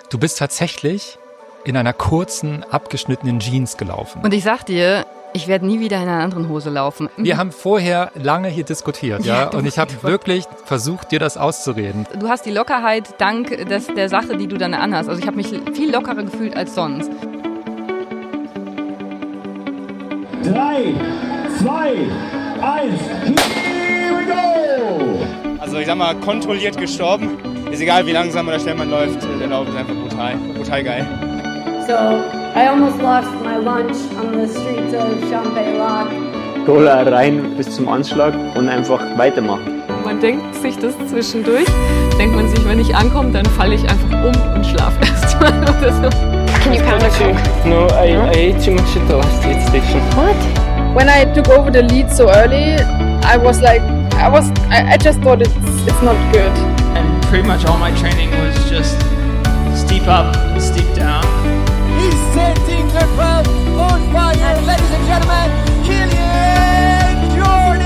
Du bist tatsächlich in einer kurzen, abgeschnittenen Jeans gelaufen. Und ich sag dir, ich werde nie wieder in einer anderen Hose laufen. Wir haben vorher lange hier diskutiert, ja, und ich habe wirklich versucht, dir das auszureden. Du hast die Lockerheit dank der Sache, die du dann anhast. Also ich habe mich viel lockerer gefühlt als sonst. 3, 2, 1, here we go! Also ich sag mal, kontrolliert gestorben. Ist egal, wie langsam oder schnell man läuft, der Lauf ist einfach brutal geil. So, I almost lost my lunch on the streets of Champex-Lac. Cola rein bis zum Anschlag und einfach weitermachen. Man denkt sich das zwischendurch, denkt man sich, wenn ich ankomme, dann falle ich einfach um und schlafe erstmal oder so. Can you pound a Coke? No, I ate too much at the last aid station. What? When I took over the lead so early, I just thought it's not good. And pretty much all my training was just steep up, steep down. He's setting the crowd on fire, ladies and gentlemen, Kilian Jornet!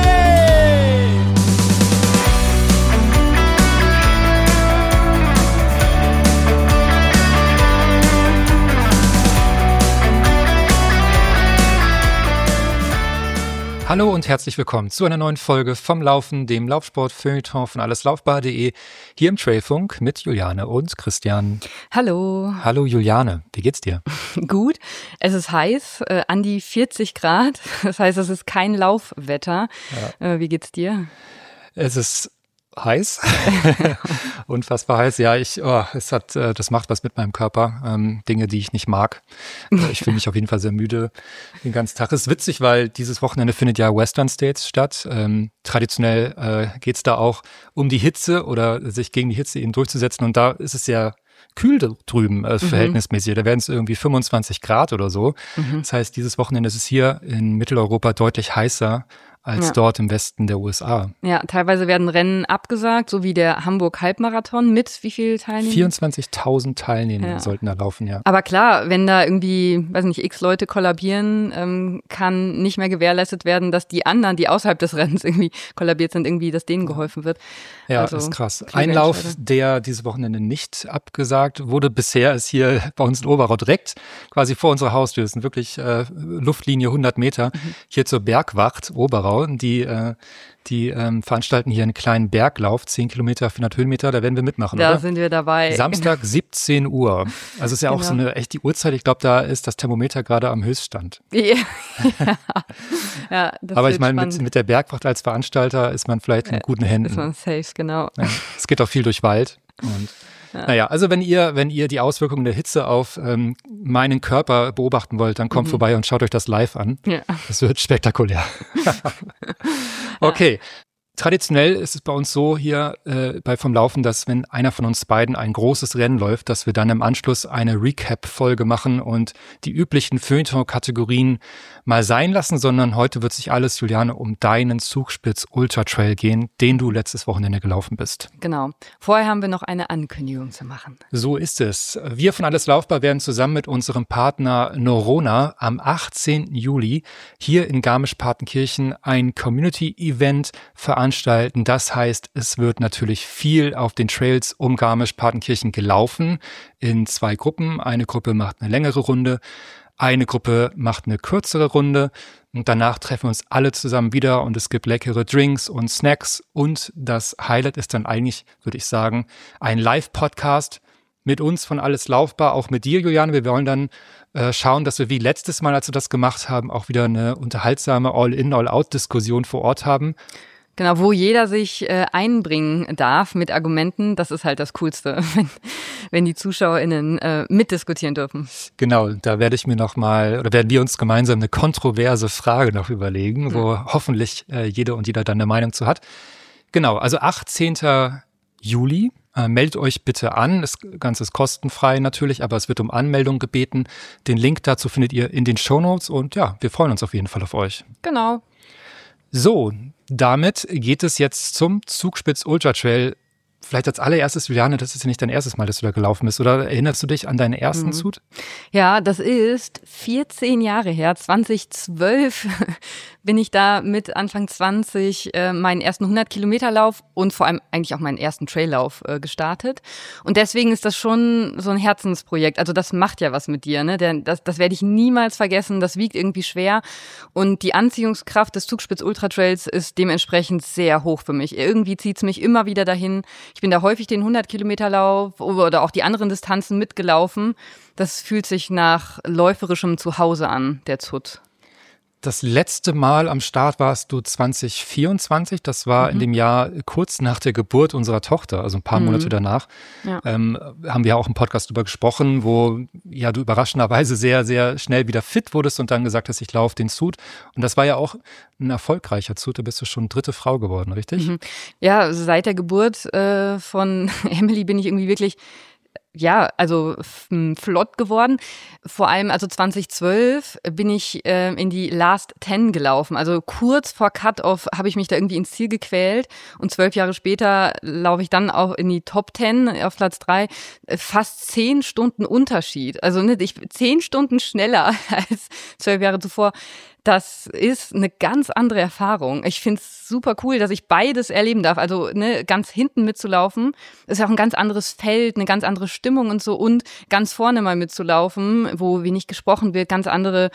Hallo und herzlich willkommen zu einer neuen Folge vom Laufen, dem Laufsport-Feuilleton von alleslaufbar.de, hier im Trailfunk mit Juliane und Christian. Hallo. Hallo Juliane, wie geht's dir? Gut, es ist heiß, an die 40 Grad, das heißt, es ist kein Laufwetter. Ja. Wie geht's dir? Es ist heiß, unfassbar heiß. Ja, das macht was mit meinem Körper, Dinge, die ich nicht mag. Ich fühle mich auf jeden Fall sehr müde den ganzen Tag. Ist witzig, weil dieses Wochenende findet ja Western States statt. Traditionell geht's da auch um die Hitze oder sich gegen die Hitze eben durchzusetzen. Und da ist es ja kühl drüben, verhältnismäßig. Da werden es irgendwie 25 Grad oder so. Das heißt, dieses Wochenende ist es hier in Mitteleuropa deutlich heißer als dort im Westen der USA. Ja, teilweise werden Rennen abgesagt, so wie der Hamburg-Halbmarathon mit wie viel Teilnehmern? 24.000 Teilnehmer sollten da laufen, ja. Aber klar, wenn da irgendwie, weiß nicht, x Leute kollabieren, kann nicht mehr gewährleistet werden, dass die anderen, die außerhalb des Rennens irgendwie kollabiert sind, irgendwie, dass denen geholfen wird. Ja, also, ist krass. Ein Lauf, der dieses Wochenende nicht abgesagt wurde, bisher ist hier bei uns in Oberau direkt quasi vor unserer Haustür. Das sind wirklich Luftlinie 100 Meter. Hier zur Bergwacht Oberau. Die veranstalten hier einen kleinen Berglauf, 10 Kilometer, 400 Höhenmeter, da werden wir mitmachen, da oder? Da sind wir dabei. Samstag 17 Uhr. Also ist ja auch so eine echt die Uhrzeit, ich glaube, da ist das Thermometer gerade am Höchststand. Ja, das aber ich meine, mit der Bergwacht als Veranstalter ist man vielleicht in guten Händen. Ist man safe, genau. Ja, es geht auch viel durch Wald und naja, also wenn ihr die Auswirkungen der Hitze auf meinen Körper beobachten wollt, dann kommt vorbei und schaut euch das live an. Ja. Das wird spektakulär. Okay. Traditionell ist es bei uns so hier bei Vom Laufen, dass wenn einer von uns beiden ein großes Rennen läuft, dass wir dann im Anschluss eine Recap-Folge machen und die üblichen Feuilleton-Kategorien mal sein lassen, sondern heute wird sich alles, Juliane, um deinen Zugspitz-Ultra-Trail gehen, den du letztes Wochenende gelaufen bist. Genau. Vorher haben wir noch eine Ankündigung zu machen. So ist es. Wir von Alles Laufbar werden zusammen mit unserem Partner Norona am 18. Juli hier in Garmisch-Partenkirchen ein Community-Event veranstalten. Das heißt, es wird natürlich viel auf den Trails um Garmisch-Partenkirchen gelaufen in 2 Gruppen. Eine Gruppe macht eine längere Runde, eine Gruppe macht eine kürzere Runde und danach treffen wir uns alle zusammen wieder und es gibt leckere Drinks und Snacks und das Highlight ist dann eigentlich, würde ich sagen, ein Live-Podcast mit uns von Alles Laufbar, auch mit dir, Juliane. Wir wollen dann schauen, dass wir wie letztes Mal, als wir das gemacht haben, auch wieder eine unterhaltsame All-in, All-out-Diskussion vor Ort haben. Genau, wo jeder sich einbringen darf mit Argumenten, das ist halt das Coolste, wenn die ZuschauerInnen mitdiskutieren dürfen. Genau, da werden wir uns gemeinsam eine kontroverse Frage noch überlegen, wo hoffentlich jede und jeder dann eine Meinung zu hat. Genau, also 18. Juli, meldet euch bitte an, das Ganze ist kostenfrei natürlich, aber es wird um Anmeldung gebeten. Den Link dazu findet ihr in den Shownotes und ja, wir freuen uns auf jeden Fall auf euch. Genau. So, damit geht es jetzt zum Zugspitz Ultra Trail vielleicht als allererstes, Juliane, das ist ja nicht dein erstes Mal, dass du da gelaufen bist, oder erinnerst du dich an deinen ersten Zut? Ja, das ist 14 Jahre her. 2012 bin ich da mit Anfang 20 meinen ersten 100-Kilometer-Lauf und vor allem eigentlich auch meinen ersten Traillauf gestartet. Und deswegen ist das schon so ein Herzensprojekt. Also das macht ja was mit dir, ne? Das werde ich niemals vergessen. Das wiegt irgendwie schwer. Und die Anziehungskraft des Zugspitz Ultra Trails ist dementsprechend sehr hoch für mich. Irgendwie zieht es mich immer wieder dahin. Ich bin da häufig den 100-Kilometer-Lauf oder auch die anderen Distanzen mitgelaufen. Das fühlt sich nach läuferischem Zuhause an, der Zut. Das letzte Mal am Start warst du 2024. Das war in dem Jahr kurz nach der Geburt unserer Tochter, also ein paar Monate danach. Ja. Haben wir auch im Podcast drüber gesprochen, wo ja du überraschenderweise sehr, sehr schnell wieder fit wurdest und dann gesagt hast, ich laufe den Zut. Und das war ja auch ein erfolgreicher Zut. Da bist du schon 3. Frau geworden, richtig? Ja, seit der Geburt von Emily bin ich irgendwie wirklich flott geworden. Vor allem, also 2012 bin ich in die Last 10 gelaufen. Also kurz vor Cut-Off habe ich mich da irgendwie ins Ziel gequält und 12 Jahre später laufe ich dann auch in die Top 10 auf Platz 3. Fast 10 Stunden Unterschied. Also 10 Stunden schneller als 12 Jahre zuvor. Das ist eine ganz andere Erfahrung. Ich finde es super cool, dass ich beides erleben darf. Also ganz hinten mitzulaufen, ist ja auch ein ganz anderes Feld, eine ganz andere Stimmung und so. Und ganz vorne mal mitzulaufen, wo wenig gesprochen wird, ganz anderer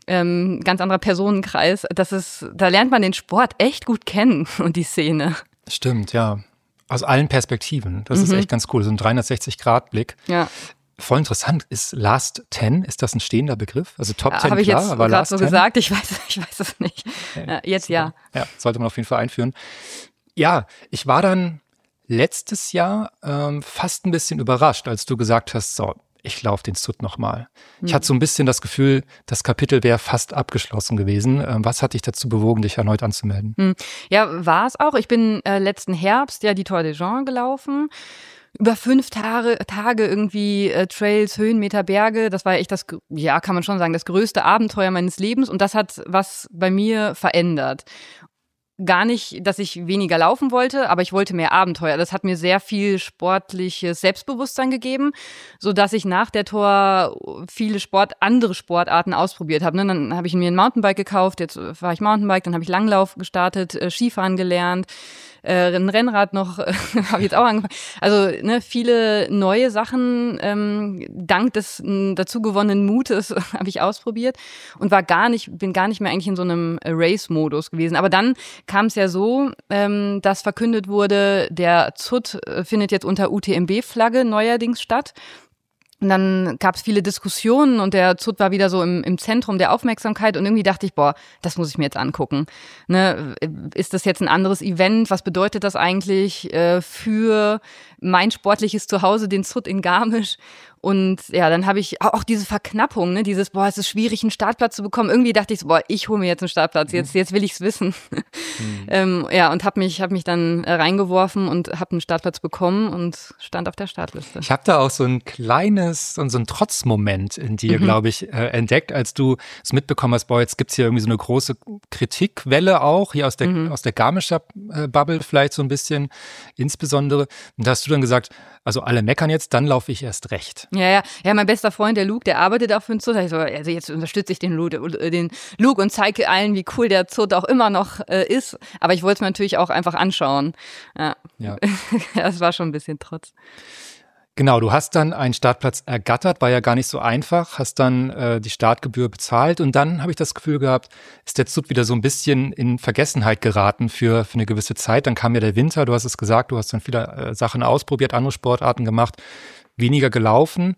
Personenkreis. Da lernt man den Sport echt gut kennen und die Szene. Stimmt, ja. Aus allen Perspektiven. Das ist echt ganz cool. So ein 360-Grad-Blick. Ja. Voll interessant. Ist Last 10, ist das ein stehender Begriff? Also Top 10, habe ich klar, jetzt aber gerade Last so 10? gesagt, ich weiß es nicht. Jetzt super. Ja, sollte man auf jeden Fall einführen. Ja, ich war dann letztes Jahr fast ein bisschen überrascht, als du gesagt hast, so, ich laufe den Zut nochmal. Ich hatte so ein bisschen das Gefühl, das Kapitel wäre fast abgeschlossen gewesen. Was hat dich dazu bewogen, dich erneut anzumelden? Ja, war es auch. Ich bin letzten Herbst die Tour des Gens gelaufen. Über 5 Tage irgendwie Trails, Höhenmeter, Berge. Das war echt kann man schon sagen, das größte Abenteuer meines Lebens. Und das hat was bei mir verändert. Gar nicht, dass ich weniger laufen wollte, aber ich wollte mehr Abenteuer. Das hat mir sehr viel sportliches Selbstbewusstsein gegeben, so dass ich nach der Tour viele andere Sportarten ausprobiert habe. Dann habe ich mir ein Mountainbike gekauft, jetzt fahre ich Mountainbike, dann habe ich Langlauf gestartet, Skifahren gelernt, ein Rennrad noch habe ich jetzt auch angefangen. Also viele neue Sachen dank des dazu gewonnenen Mutes habe ich ausprobiert und bin gar nicht mehr eigentlich in so einem Race-Modus gewesen. Aber dann kam es ja so, dass verkündet wurde, der Zut findet jetzt unter UTMB-Flagge neuerdings statt. Und dann gab es viele Diskussionen und der Zut war wieder so im Zentrum der Aufmerksamkeit und irgendwie dachte ich, das muss ich mir jetzt angucken. Ist das jetzt ein anderes Event? Was bedeutet das eigentlich für mein sportliches Zuhause, den Zut in Garmisch? Und ja, dann habe ich auch diese Verknappung, es ist schwierig, einen Startplatz zu bekommen. Irgendwie dachte ich so, ich hole mir jetzt einen Startplatz, jetzt will ich's wissen. Und habe mich dann reingeworfen und habe einen Startplatz bekommen und stand auf der Startliste. Ich habe da auch so ein kleines und so ein Trotzmoment in dir, glaube ich, entdeckt, als du es mitbekommen hast, jetzt gibt's hier irgendwie so eine große Kritikwelle auch, hier aus der Garmischer Bubble vielleicht so ein bisschen insbesondere. Und da hast du dann gesagt, also alle meckern jetzt, dann laufe ich erst recht. Ja, mein bester Freund, der Luke, der arbeitet auch für den Zut. Also jetzt unterstütze ich den Luke und zeige allen, wie cool der Zut auch immer noch ist. Aber ich wollte es mir natürlich auch einfach anschauen. Ja. Das war schon ein bisschen Trotz. Genau, du hast dann einen Startplatz ergattert, war ja gar nicht so einfach, hast dann die Startgebühr bezahlt und dann habe ich das Gefühl gehabt, ist der Zut wieder so ein bisschen in Vergessenheit geraten für eine gewisse Zeit. Dann kam ja der Winter, du hast es gesagt, du hast dann viele Sachen ausprobiert, andere Sportarten gemacht, weniger gelaufen.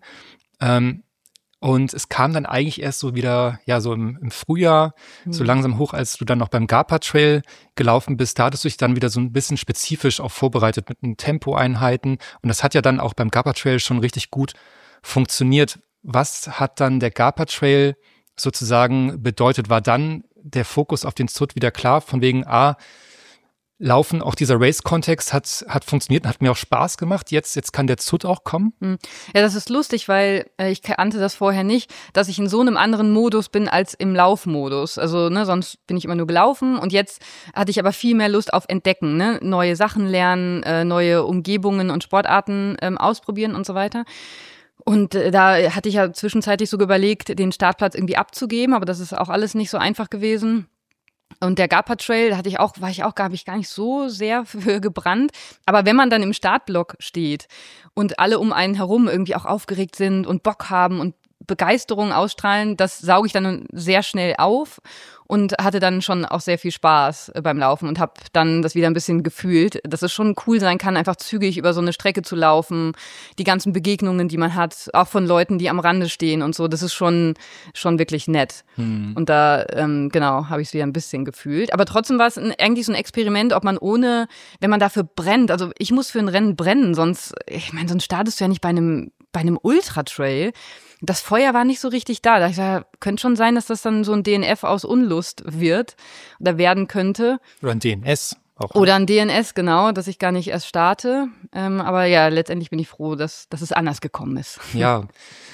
Und es kam dann eigentlich erst so wieder, so im Frühjahr, so langsam hoch, als du dann noch beim Gapa Trail gelaufen bist. Da hattest du dich dann wieder so ein bisschen spezifisch auch vorbereitet mit den Tempoeinheiten. Und das hat ja dann auch beim Gapa Trail schon richtig gut funktioniert. Was hat dann der Gapa Trail sozusagen bedeutet? War dann der Fokus auf den Zut wieder klar? Von wegen, Laufen, auch dieser Race-Kontext hat funktioniert und hat mir auch Spaß gemacht. Jetzt kann der ZUT auch kommen. Ja, das ist lustig, weil ich kannte das vorher nicht, dass ich in so einem anderen Modus bin als im Laufmodus. Also sonst bin ich immer nur gelaufen und jetzt hatte ich aber viel mehr Lust auf Entdecken, neue Sachen lernen, neue Umgebungen und Sportarten ausprobieren und so weiter. Und da hatte ich ja zwischenzeitlich sogar überlegt, den Startplatz irgendwie abzugeben, aber das ist auch alles nicht so einfach gewesen. Und der Gapa Trail habe ich gar nicht so sehr für gebrannt. Aber wenn man dann im Startblock steht und alle um einen herum irgendwie auch aufgeregt sind und Bock haben und Begeisterung ausstrahlen, das sauge ich dann sehr schnell auf und hatte dann schon auch sehr viel Spaß beim Laufen und habe dann das wieder ein bisschen gefühlt, dass es schon cool sein kann, einfach zügig über so eine Strecke zu laufen, die ganzen Begegnungen, die man hat, auch von Leuten, die am Rande stehen und so, das ist schon wirklich nett. Und da, habe ich es wieder ein bisschen gefühlt. Aber trotzdem war es eigentlich so ein Experiment, ob man wenn man dafür brennt, also ich muss für ein Rennen brennen, sonst startest du ja nicht bei einem Ultra-Trail. Das Feuer war nicht so richtig da. Da ich dachte, könnte schon sein, dass das dann so ein DNF aus Unlust wird oder werden könnte. Oder ein DNS auch. Oder ein DNS, genau, dass ich gar nicht erst starte. Aber ja, letztendlich bin ich froh, dass es anders gekommen ist. Ja,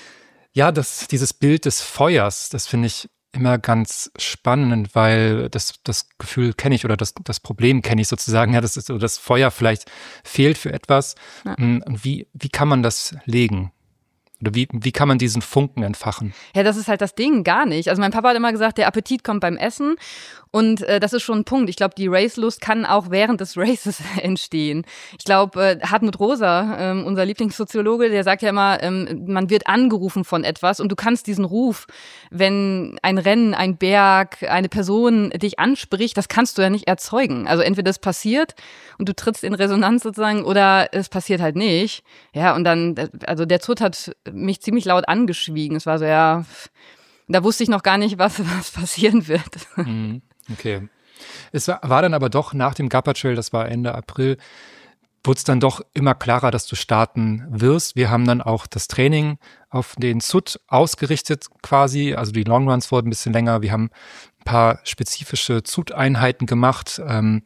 dieses Bild des Feuers, das finde ich immer ganz spannend, weil das Gefühl kenne ich oder das Problem kenne ich sozusagen. Ja, das Feuer vielleicht fehlt für etwas. Ja. Und wie kann man das legen? Oder wie kann man diesen Funken entfachen? Ja, das ist halt das Ding, gar nicht. Also mein Papa hat immer gesagt, der Appetit kommt beim Essen und das ist schon ein Punkt. Ich glaube, die Racelust kann auch während des Races entstehen. Ich glaube, Hartmut Rosa, unser Lieblingssoziologe, der sagt ja immer, man wird angerufen von etwas und du kannst diesen Ruf, wenn ein Rennen, ein Berg, eine Person dich anspricht, das kannst du ja nicht erzeugen. Also entweder das passiert und du trittst in Resonanz sozusagen oder es passiert halt nicht. Ja, und dann, also der ZUT hat mich ziemlich laut angeschwiegen. Es war so, ja, da wusste ich noch gar nicht, was passieren wird. Okay. Es war dann aber doch nach dem Gapa Trail, das war Ende April, wurde es dann doch immer klarer, dass du starten wirst. Wir haben dann auch das Training auf den ZUT ausgerichtet quasi, also die Longruns wurden ein bisschen länger. Wir haben ein paar spezifische ZUT-Einheiten gemacht.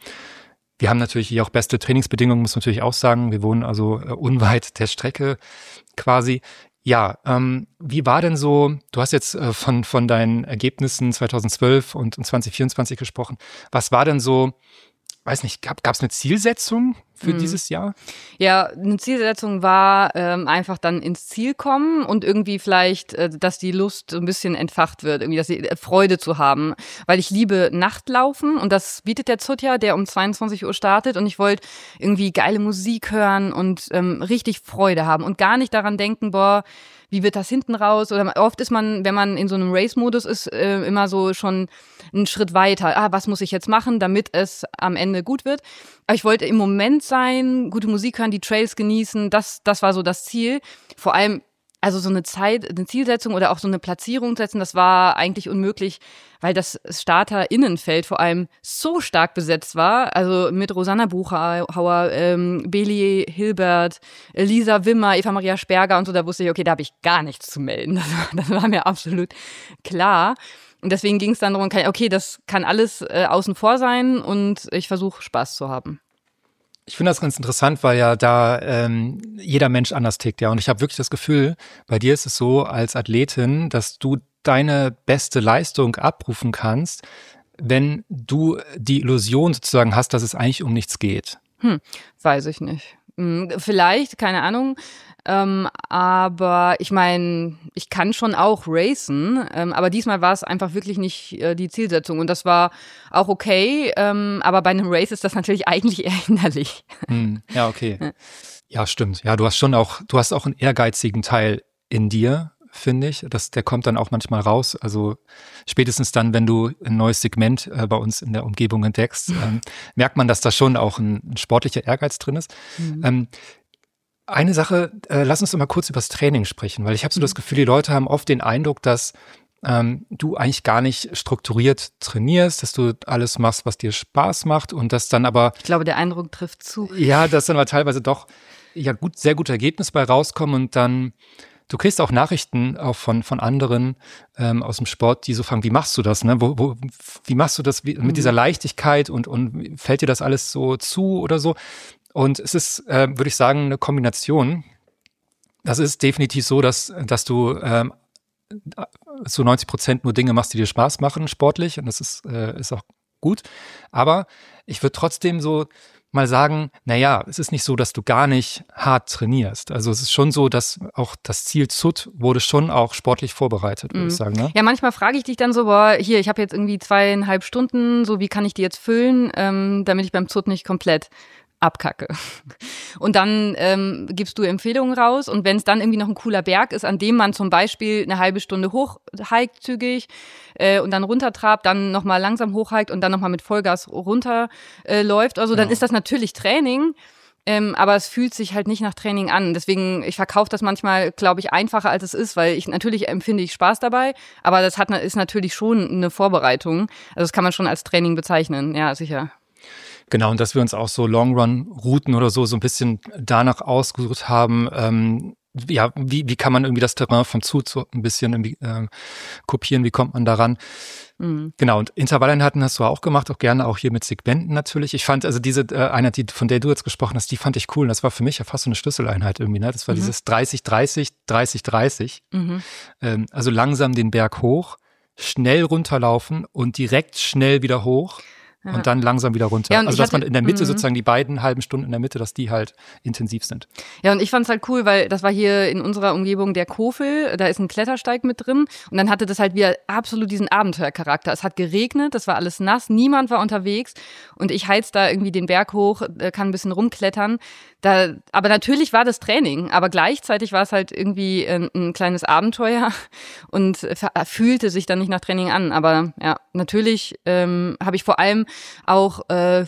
Wir haben natürlich hier auch beste Trainingsbedingungen, muss man natürlich auch sagen. Wir wohnen also unweit der Strecke quasi. Ja, wie war denn so, du hast jetzt von deinen Ergebnissen 2012 und 2024 gesprochen. Was war denn so, weiß nicht, gab es eine Zielsetzung für dieses Jahr? Ja, eine Zielsetzung war einfach dann ins Ziel kommen und irgendwie vielleicht, dass die Lust so ein bisschen entfacht wird, irgendwie, dass die Freude zu haben. Weil ich liebe Nachtlaufen und das bietet der ZUT ja, der um 22 Uhr startet und ich wollte irgendwie geile Musik hören und richtig Freude haben und gar nicht daran denken, boah, wie wird das hinten raus? Oder oft ist man, wenn man in so einem Race-Modus ist, immer so schon einen Schritt weiter. Was muss ich jetzt machen, damit es am Ende gut wird? Aber ich wollte im Moment sein, gute Musik hören, die Trails genießen. Das war so das Ziel. Vor allem, also so eine Zielsetzung oder auch so eine Platzierung setzen, das war eigentlich unmöglich, weil das StarterInnenfeld vor allem so stark besetzt war. Also mit Rosanna Buchauer, Beli Hilbert, Lisa Wimmer, Eva Maria Sperger und so, da wusste ich, okay, da habe ich gar nichts zu melden. Das war mir absolut klar. Und deswegen ging es dann darum, okay, das kann alles außen vor sein und ich versuche Spaß zu haben. Ich finde das ganz interessant, weil ja da jeder Mensch anders tickt, ja. Und ich habe wirklich das Gefühl, bei dir ist es so als Athletin, dass du deine beste Leistung abrufen kannst, wenn du die Illusion sozusagen hast, dass es eigentlich um nichts geht. Weiß ich nicht. Vielleicht, keine Ahnung. Aber ich meine, ich kann schon auch racen, aber diesmal war es einfach wirklich nicht die Zielsetzung und das war auch okay, aber bei einem Race ist das natürlich eigentlich eher hinderlich. Ja, okay. Ja, stimmt. Ja, du hast auch einen ehrgeizigen Teil in dir, finde ich. Der kommt dann auch manchmal raus. Also spätestens dann, wenn du ein neues Segment bei uns in der Umgebung entdeckst, merkt man, dass da schon auch ein sportlicher Ehrgeiz drin ist. Eine Sache, lass uns doch mal kurz über das Training sprechen, weil ich habe so das Gefühl, die Leute haben oft den Eindruck, dass du eigentlich gar nicht strukturiert trainierst, dass du alles machst, was dir Spaß macht und dass dann aber... Ich glaube, der Eindruck trifft zu. Ja, dass dann aber teilweise doch sehr gute Ergebnisse bei rauskommen und dann du kriegst auch Nachrichten auch von anderen aus dem Sport, die so fragen, wie machst du das? Ne? Wie machst du das mit dieser Leichtigkeit und fällt dir das alles so zu oder so? Und es ist, würde ich sagen, eine Kombination. Das ist definitiv so, dass du zu 90% nur Dinge machst, die dir Spaß machen, sportlich. Und das ist auch gut. Aber ich würde trotzdem so mal sagen, naja, es ist nicht so, dass du gar nicht hart trainierst. Also es ist schon so, dass auch das Ziel ZUT wurde schon auch sportlich vorbereitet, würde ich sagen. Ne? Ja, manchmal frage ich dich dann so, boah, hier, ich habe jetzt irgendwie 2,5 Stunden, so wie kann ich die jetzt füllen, damit ich beim ZUT nicht komplett abkacke. Und dann gibst du Empfehlungen raus und wenn es dann irgendwie noch ein cooler Berg ist, an dem man zum Beispiel eine halbe Stunde hochhiked zügig und dann runtertrabt, dann nochmal langsam hochhiked und dann nochmal mit Vollgas runterläuft, also dann ist das natürlich Training, aber es fühlt sich halt nicht nach Training an. Deswegen, ich verkaufe das manchmal, glaube ich, einfacher als es ist, weil natürlich empfinde ich Spaß dabei, aber das ist natürlich schon eine Vorbereitung. Also das kann man schon als Training bezeichnen, ja, sicher. Genau, und dass wir uns auch so Long-Run-Routen oder so ein bisschen danach ausgesucht haben, wie kann man irgendwie das Terrain vom ZUT so ein bisschen irgendwie kopieren, wie kommt man daran? Genau, und Intervalleinheiten hast du auch gemacht, auch gerne auch hier mit Segmenten natürlich. Ich fand also diese Einheit, von der du jetzt gesprochen hast, die fand ich cool. Das war für mich ja fast so eine Schlüsseleinheit irgendwie, ne? Das war dieses 30-30, 30-30. Also langsam den Berg hoch, schnell runterlaufen und direkt schnell wieder hoch. Ja. Und dann langsam wieder runter. Ja, also dass man in der Mitte sozusagen die beiden halben Stunden in der Mitte, dass die halt intensiv sind. Ja, und ich fand's halt cool, weil das war hier in unserer Umgebung der Kofel, da ist ein Klettersteig mit drin und dann hatte das halt wieder absolut diesen Abenteuercharakter. Es hat geregnet, das war alles nass, niemand war unterwegs und ich heiz da irgendwie den Berg hoch, kann ein bisschen rumklettern. Aber natürlich war das Training, aber gleichzeitig war es halt irgendwie ein kleines Abenteuer und fühlte sich dann nicht nach Training an. Aber ja, natürlich habe ich vor allem auch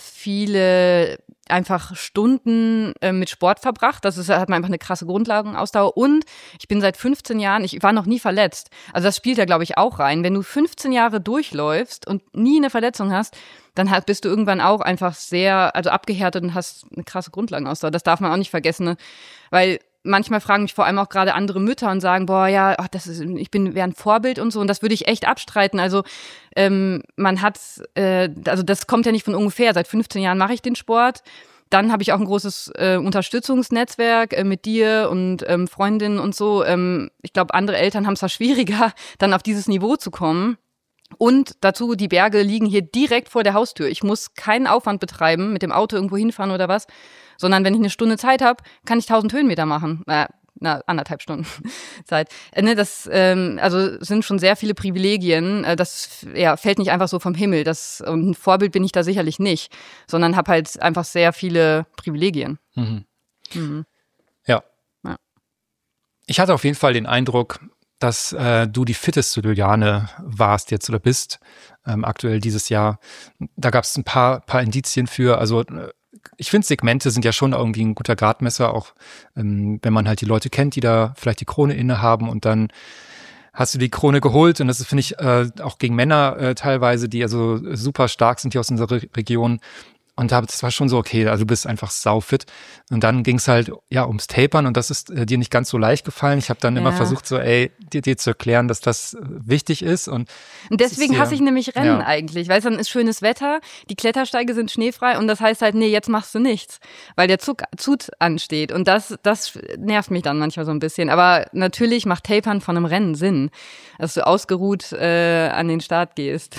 viele einfach Stunden mit Sport verbracht. Das hat man einfach eine krasse Grundlagenausdauer. Und ich bin seit 15 Jahren, ich war noch nie verletzt. Also das spielt ja, glaube ich, auch rein. Wenn du 15 Jahre durchläufst und nie eine Verletzung hast, dann bist du irgendwann auch einfach sehr, also abgehärtet und hast eine krasse Grundlagenausdauer. Das darf man auch nicht vergessen, ne? Weil manchmal fragen mich vor allem auch gerade andere Mütter und sagen, boah, ja, ich wäre ein Vorbild und so. Und das würde ich echt abstreiten. Also man hat, also das kommt ja nicht von ungefähr. Seit 15 Jahren mache ich den Sport. Dann habe ich auch ein großes Unterstützungsnetzwerk mit dir und Freundinnen und so. Ich glaube, andere Eltern haben es zwar schwieriger, dann auf dieses Niveau zu kommen. Und dazu, die Berge liegen hier direkt vor der Haustür. Ich muss keinen Aufwand betreiben, mit dem Auto irgendwo hinfahren oder was, sondern wenn ich eine Stunde Zeit habe, kann ich 1000 Höhenmeter machen. 1,5 Stunden Zeit. Das also sind schon sehr viele Privilegien. Das fällt nicht einfach so vom Himmel. Und ein Vorbild bin ich da sicherlich nicht, sondern habe halt einfach sehr viele Privilegien. Ja. Ich hatte auf jeden Fall den Eindruck, dass du die fitteste Juliane warst jetzt oder bist, aktuell dieses Jahr. Da gab es ein paar Indizien für, also ich finde, Segmente sind ja schon irgendwie ein guter Gradmesser, auch wenn man halt die Leute kennt, die da vielleicht die Krone innehaben und dann hast du die Krone geholt und das ist, finde ich, auch gegen Männer teilweise, die also super stark sind hier aus unserer Region. Und das war schon so, okay, also du bist einfach saufit. Und dann ging es halt ums Tapern und das ist dir nicht ganz so leicht gefallen. Ich habe dann immer versucht, so dir zu erklären, dass das wichtig ist. Und deswegen hasse ich nämlich Rennen eigentlich. Weißt du, dann ist schönes Wetter, die Klettersteige sind schneefrei und das heißt halt, nee, jetzt machst du nichts, weil der Zug ansteht. Und das nervt mich dann manchmal so ein bisschen. Aber natürlich macht Tapern von einem Rennen Sinn, dass du ausgeruht an den Start gehst.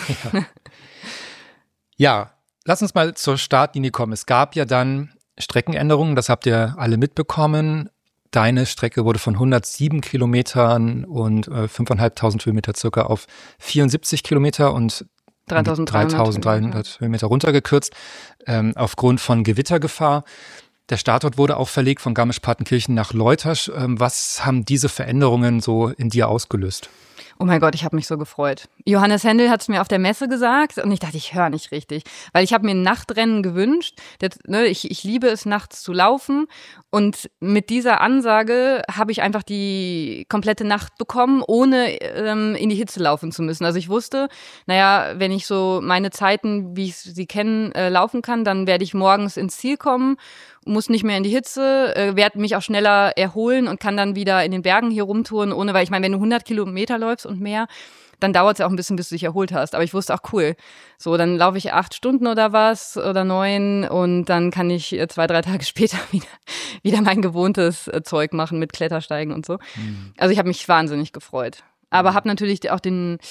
Ja. Lass uns mal zur Startlinie kommen. Es gab ja dann Streckenänderungen, das habt ihr alle mitbekommen. Deine Strecke wurde von 107 Kilometern und 5.500 Höhenmeter circa auf 74 Kilometer und 3.300 Höhenmeter runtergekürzt, aufgrund von Gewittergefahr. Der Startort wurde auch verlegt von Garmisch-Partenkirchen nach Leutasch. Was haben diese Veränderungen so in dir ausgelöst? Oh mein Gott, ich habe mich so gefreut. Johannes Hendel hat es mir auf der Messe gesagt und ich dachte, ich höre nicht richtig. Weil ich habe mir ein Nachtrennen gewünscht. Ich liebe es, nachts zu laufen. Und mit dieser Ansage habe ich einfach die komplette Nacht bekommen, ohne in die Hitze laufen zu müssen. Also ich wusste, wenn ich so meine Zeiten, wie ich sie kenne, laufen kann, dann werde ich morgens ins Ziel kommen, muss nicht mehr in die Hitze, werde mich auch schneller erholen und kann dann wieder in den Bergen hier rumtouren, weil ich meine, wenn du 100 Kilometer läufst und mehr, dann dauert es ja auch ein bisschen, bis du dich erholt hast. Aber ich wusste auch, cool, so, dann laufe ich 8 Stunden oder was oder 9 und dann kann ich 2-3 Tage später wieder mein gewohntes Zeug machen mit Klettersteigen und so. Also ich habe mich wahnsinnig gefreut. Aber habe natürlich auch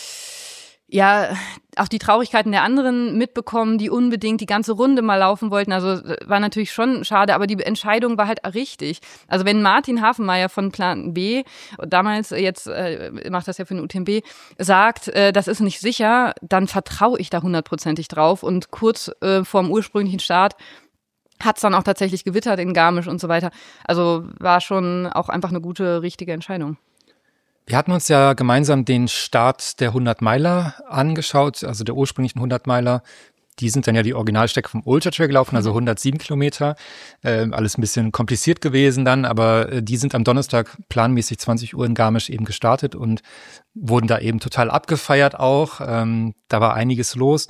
auch die Traurigkeiten der anderen mitbekommen, die unbedingt die ganze Runde mal laufen wollten. Also war natürlich schon schade, aber die Entscheidung war halt richtig. Also wenn Martin Hafenmeier von Plan B, damals jetzt macht das ja für den UTMB, sagt, das ist nicht sicher, dann vertraue ich da 100%ig drauf. Und kurz vorm ursprünglichen Start hat es dann auch tatsächlich gewittert in Garmisch und so weiter. Also war schon auch einfach eine gute, richtige Entscheidung. Wir hatten uns ja gemeinsam den Start der 100-Meiler angeschaut, also der ursprünglichen 100-Meiler. Die sind dann ja die Originalstrecke vom Ultra Trail gelaufen, also 107 Kilometer. Alles ein bisschen kompliziert gewesen dann, aber die sind am Donnerstag planmäßig 20 Uhr in Garmisch eben gestartet und wurden da eben total abgefeiert auch. Da war einiges los.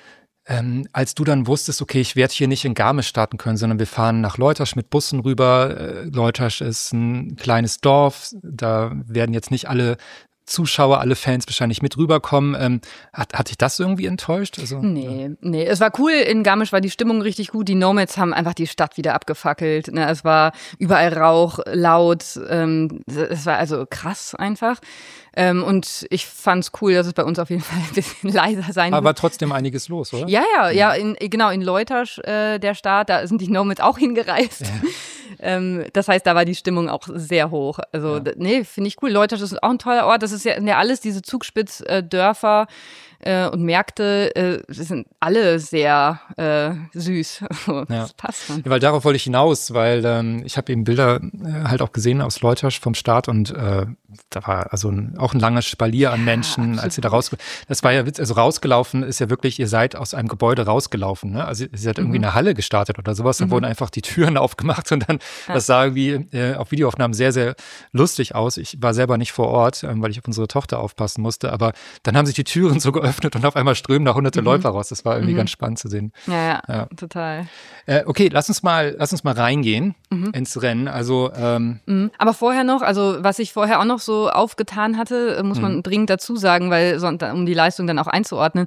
Als du dann wusstest, okay, ich werde hier nicht in Garmisch starten können, sondern wir fahren nach Leutasch mit Bussen rüber. Leutasch ist ein kleines Dorf, da werden jetzt nicht alle Zuschauer, alle Fans wahrscheinlich mit rüberkommen. Hat dich das irgendwie enttäuscht? Also, Nee, es war cool. In Garmisch war die Stimmung richtig gut. Die Nomads haben einfach die Stadt wieder abgefackelt. Ne? Es war überall Rauch, laut. Es war also krass einfach. Und ich fand's cool, dass es bei uns auf jeden Fall ein bisschen leiser sein wird. Aber trotzdem einiges los, oder? Ja, in Leutasch, der Start, da sind die Nomads auch hingereist. Ja. Das heißt, da war die Stimmung auch sehr hoch. Also, finde ich cool. Leutasch ist auch ein toller Ort. Das ist ja alles diese Zugspitzdörfer und Märkte sind alle sehr süß. Das passt dann. Ja, weil darauf wollte ich hinaus, weil ich habe eben Bilder halt auch gesehen aus Leutasch vom Start und da war also auch ein langer Spalier an Menschen, absolut. Als ihr da das war ja Witz, also rausgelaufen ist ja wirklich, ihr seid aus einem Gebäude rausgelaufen, ne? Also ihr seid irgendwie in einer Halle gestartet oder sowas, dann wurden einfach die Türen aufgemacht und dann, das sah irgendwie auf Videoaufnahmen sehr, sehr lustig aus. Ich war selber nicht vor Ort, weil ich auf unsere Tochter aufpassen musste, aber dann haben sich die Türen so geöffnet und auf einmal strömen da hunderte Läufer raus. Das war irgendwie ganz spannend zu sehen. Ja, total. Okay, lass uns mal reingehen ins Rennen. Also aber vorher noch, also was ich vorher auch noch so aufgetan hatte, muss man dringend dazu sagen, weil um die Leistung dann auch einzuordnen.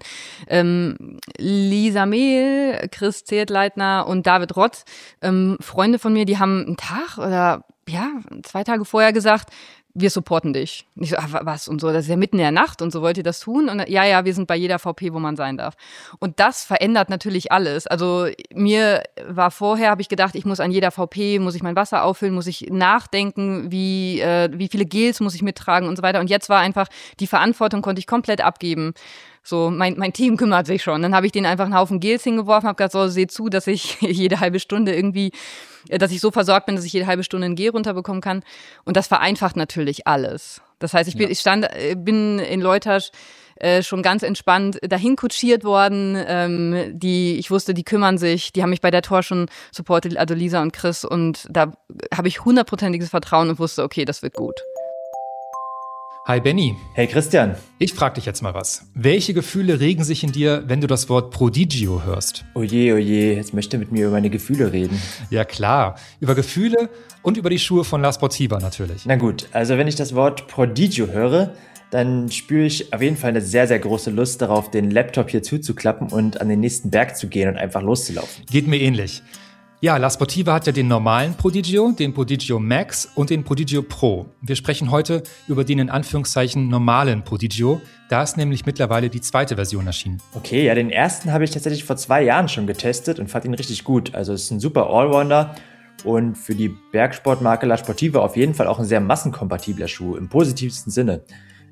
Lisa Mehl, Chris Ziertleitner und David Rott, Freunde von mir, die haben einen Tag oder 2 Tage vorher gesagt, wir supporten dich. Ich so, was und so, das ist ja mitten in der Nacht und so, wollt ihr das tun? Und ja, wir sind bei jeder VP, wo man sein darf. Und das verändert natürlich alles. Also mir war vorher, habe ich gedacht, ich muss an jeder VP, muss ich mein Wasser auffüllen, muss ich nachdenken, wie viele Gels muss ich mittragen und so weiter. Und jetzt war einfach, die Verantwortung konnte ich komplett abgeben. So, mein Team kümmert sich schon. Dann habe ich denen einfach einen Haufen Gels hingeworfen, habe gesagt, so, seht zu, dass ich jede halbe Stunde dass ich so versorgt bin, dass ich jede halbe Stunde ein Gel runterbekommen kann. Und das vereinfacht natürlich alles. Das heißt, ich bin in Leutasch schon ganz entspannt dahin kutschiert worden. Ich wusste, die kümmern sich, die haben mich bei der Tour schon supportet, also Lisa und Chris. Und da habe ich 100%iges Vertrauen und wusste, okay, das wird gut. Hi Benny. Hey Christian. Ich frage dich jetzt mal was. Welche Gefühle regen sich in dir, wenn du das Wort Prodigio hörst? Oje, jetzt möchte er mit mir über meine Gefühle reden. Ja klar, über Gefühle und über die Schuhe von La Sportiva natürlich. Na gut, also wenn ich das Wort Prodigio höre, dann spüre ich auf jeden Fall eine sehr, sehr große Lust darauf, den Laptop hier zuzuklappen und an den nächsten Berg zu gehen und einfach loszulaufen. Geht mir ähnlich. Ja, La Sportiva hat ja den normalen Prodigio, den Prodigio Max und den Prodigio Pro. Wir sprechen heute über den in Anführungszeichen normalen Prodigio. Da ist nämlich mittlerweile die 2. Version erschienen. Okay, ja, den ersten habe ich tatsächlich vor 2 Jahren schon getestet und fand ihn richtig gut. Also es ist ein super Allrounder und für die Bergsportmarke La Sportiva auf jeden Fall auch ein sehr massenkompatibler Schuh, im positivsten Sinne.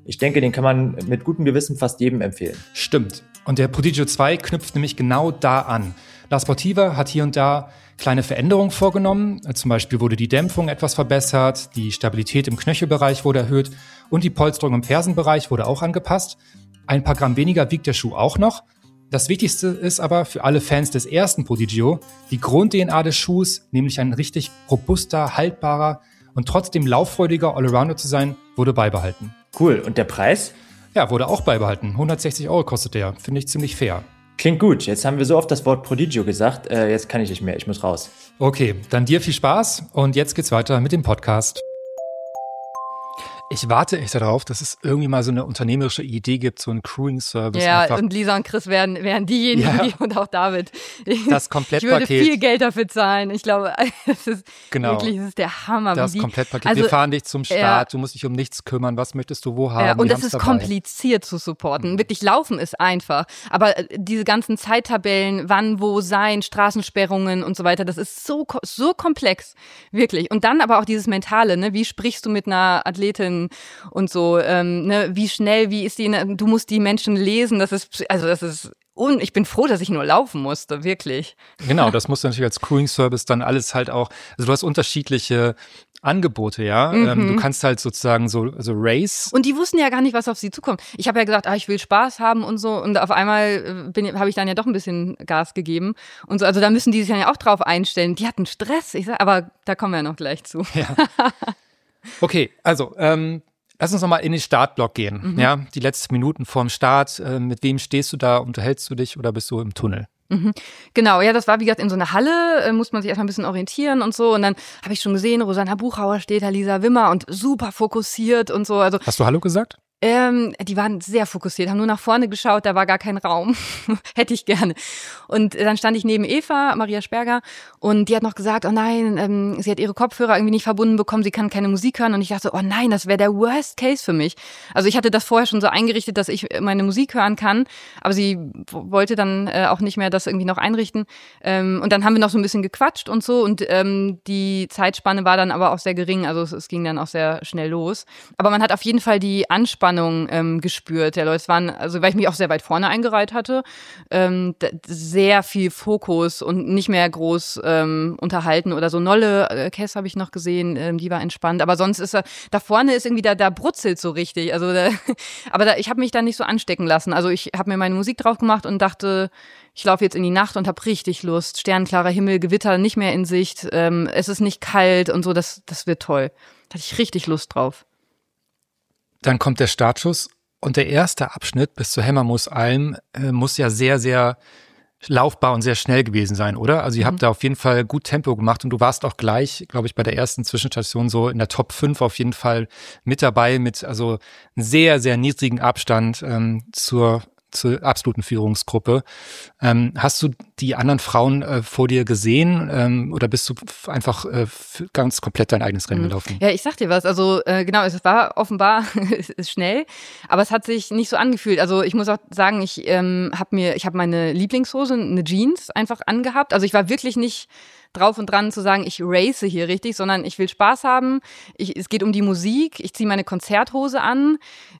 Ich denke, den kann man mit gutem Gewissen fast jedem empfehlen. Stimmt. Und der Prodigio 2 knüpft nämlich genau da an. La Sportiva hat hier und da kleine Veränderungen vorgenommen. Zum Beispiel wurde die Dämpfung etwas verbessert, die Stabilität im Knöchelbereich wurde erhöht und die Polsterung im Fersenbereich wurde auch angepasst. Ein paar Gramm weniger wiegt der Schuh auch noch. Das Wichtigste ist aber für alle Fans des ersten Prodigio die Grund-DNA des Schuhs, nämlich ein richtig robuster, haltbarer und trotzdem lauffreudiger Allrounder zu sein, wurde beibehalten. Cool. Und der Preis? Ja, wurde auch beibehalten. 160 € kostet der. Finde ich ziemlich fair. Klingt gut. Jetzt haben wir so oft das Wort Prodigio gesagt. Jetzt kann ich nicht mehr. Ich muss raus. Okay, dann dir viel Spaß und jetzt geht's weiter mit dem Podcast. Ich warte echt darauf, dass es irgendwie mal so eine unternehmerische Idee gibt, so einen Crewing-Service. Ja, einfach. Und Lisa und Chris wären diejenigen, die, und auch David. Das Komplettpaket. Ich würde viel Geld dafür zahlen. Ich glaube, das ist wirklich, das ist der Hammer. Das Komplettpaket. Wir fahren dich zum Start, du musst dich um nichts kümmern, was möchtest du wo haben. Ja, und das ist kompliziert zu supporten. Wirklich, Laufen ist einfach. Aber diese ganzen Zeittabellen, wann, wo sein, Straßensperrungen und so weiter, das ist so komplex. Wirklich. Und dann aber auch dieses Mentale, ne? Wie sprichst du mit einer Athletin und so, ne, wie schnell, wie ist die, du musst die Menschen lesen, ich bin froh, dass ich nur laufen musste, wirklich. Genau, das musst du natürlich als Crewing-Service dann alles halt auch, also du hast unterschiebliche Angebote, ja. Du kannst halt sozusagen so Race. Und die wussten ja gar nicht, was auf sie zukommt. Ich habe ja gesagt, ich will Spaß haben und so. Und auf einmal habe ich dann ja doch ein bisschen Gas gegeben und so. Also da müssen die sich dann ja auch drauf einstellen. Die hatten Stress, aber da kommen wir ja noch gleich zu. Ja. Okay, also lass uns nochmal in den Startblock gehen. Ja, die letzten Minuten vorm Start. Mit wem stehst du da? Unterhältst du dich oder bist du im Tunnel? Genau, ja, das war wie gesagt in so einer Halle, muss man sich erstmal ein bisschen orientieren und so. Und dann habe ich schon gesehen, Rosanna Buchauer steht da, Lisa Wimmer und super fokussiert und so. Also, hast du Hallo gesagt? Die waren sehr fokussiert, haben nur nach vorne geschaut, da war gar kein Raum. Hätte ich gerne. Und dann stand ich neben Eva, Maria Sperger, und die hat noch gesagt, oh nein, sie hat ihre Kopfhörer irgendwie nicht verbunden bekommen, sie kann keine Musik hören. Und ich dachte, oh nein, das wäre der Worst Case für mich. Also ich hatte das vorher schon so eingerichtet, dass ich meine Musik hören kann, aber sie wollte dann auch nicht mehr das irgendwie noch einrichten. Und dann haben wir noch so ein bisschen gequatscht und so, und die Zeitspanne war dann aber auch sehr gering, also es ging dann auch sehr schnell los. Aber man hat auf jeden Fall die Anspannung gespürt der Leute. Es waren, also weil ich mich auch sehr weit vorne eingereiht hatte, sehr viel Fokus und nicht mehr groß unterhalten oder so. Nolle Kess habe ich noch gesehen, die war entspannt. Aber sonst ist da vorne ist irgendwie, da brutzelt so richtig. Also ich habe mich da nicht so anstecken lassen. Also ich habe mir meine Musik drauf gemacht und dachte, ich laufe jetzt in die Nacht und habe richtig Lust. Sternklarer Himmel, Gewitter nicht mehr in Sicht. Es ist nicht kalt und so. Das wird toll. Da hatte ich richtig Lust drauf. Dann kommt der Startschuss und der erste Abschnitt bis zur Hemmermoos-Alm muss ja sehr, sehr laufbar und sehr schnell gewesen sein, oder? Also ihr habt da auf jeden Fall gut Tempo gemacht und du warst auch gleich, glaube ich, bei der ersten Zwischenstation so in der Top 5 auf jeden Fall mit dabei, mit also einem sehr, sehr niedrigen Abstand zur absoluten Führungsgruppe. Hast du die anderen Frauen vor dir gesehen oder bist du einfach ganz komplett dein eigenes Rennen gelaufen? Ja, ich sag dir was. Also genau, es war offenbar ist schnell, aber es hat sich nicht so angefühlt. Also ich muss auch sagen, ich habe meine Lieblingshose, eine Jeans, einfach angehabt. Also ich war wirklich nicht drauf und dran zu sagen, ich race hier richtig, sondern ich will Spaß haben. Es geht um die Musik. Ich ziehe meine Konzerthose an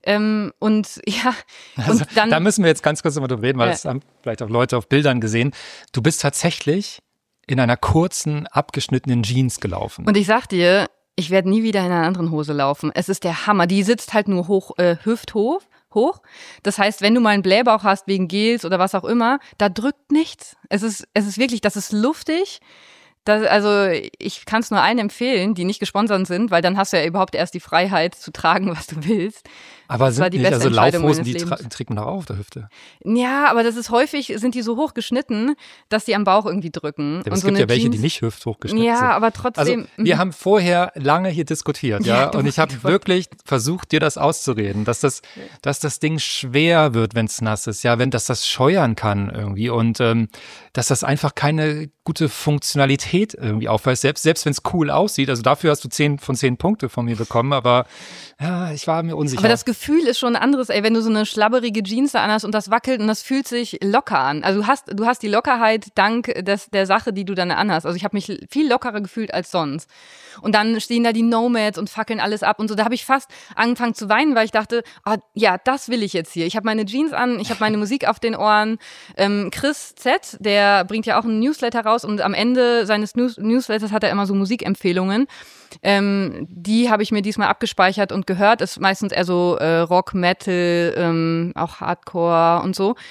und ja. Also, und dann, da müssen wir jetzt ganz kurz drüber reden, weil das haben vielleicht auch Leute auf Bildern gesehen. Du bist tatsächlich in einer kurzen, abgeschnittenen Jeans gelaufen. Und ich sag dir, ich werde nie wieder in einer anderen Hose laufen. Es ist der Hammer. Die sitzt halt nur hüfthoch. Das heißt, wenn du mal einen Blähbauch hast wegen Gels oder was auch immer, da drückt nichts. Es ist wirklich, das ist luftig. Also ich kann es nur allen empfehlen, die nicht gesponsert sind, weil dann hast du ja überhaupt erst die Freiheit zu tragen, was du willst. Aber sind nicht, also Laufhosen, die trägt man doch auch auf der Hüfte. Ja, aber das ist häufig, sind die so hoch geschnitten, dass die am Bauch irgendwie drücken. Ja, es gibt ja welche, die nicht hüfthoch geschnitten sind. Ja, aber trotzdem. Also wir haben vorher lange hier diskutiert, ja, und ich habe wirklich versucht, dir das auszureden, dass das Ding schwer wird, wenn es nass ist, ja, dass das scheuern kann irgendwie und dass das einfach keine gute Funktionalität irgendwie aufweist, selbst wenn es cool aussieht. Also dafür hast du 10 von 10 Punkte von mir bekommen, aber Ja, ich war mir unsicher. Aber das Gefühl ist schon ein anderes, ey, wenn du so eine schlabberige Jeans da anhast und das wackelt und das fühlt sich locker an. Also du hast die Lockerheit dank der Sache, die du dann anhast. Also ich habe mich viel lockerer gefühlt als sonst. Und dann stehen da die Nomads und fackeln alles ab und so. Da habe ich fast angefangen zu weinen, weil ich dachte, ja, das will ich jetzt hier. Ich habe meine Jeans an, ich habe meine Musik auf den Ohren. Chris Z, der bringt ja auch einen Newsletter raus und am Ende seines Newsletters hat er immer so Musikempfehlungen. Die habe ich mir diesmal abgespeichert und gehört. Ist meistens eher so Rock, Metal, auch Hardcore und so.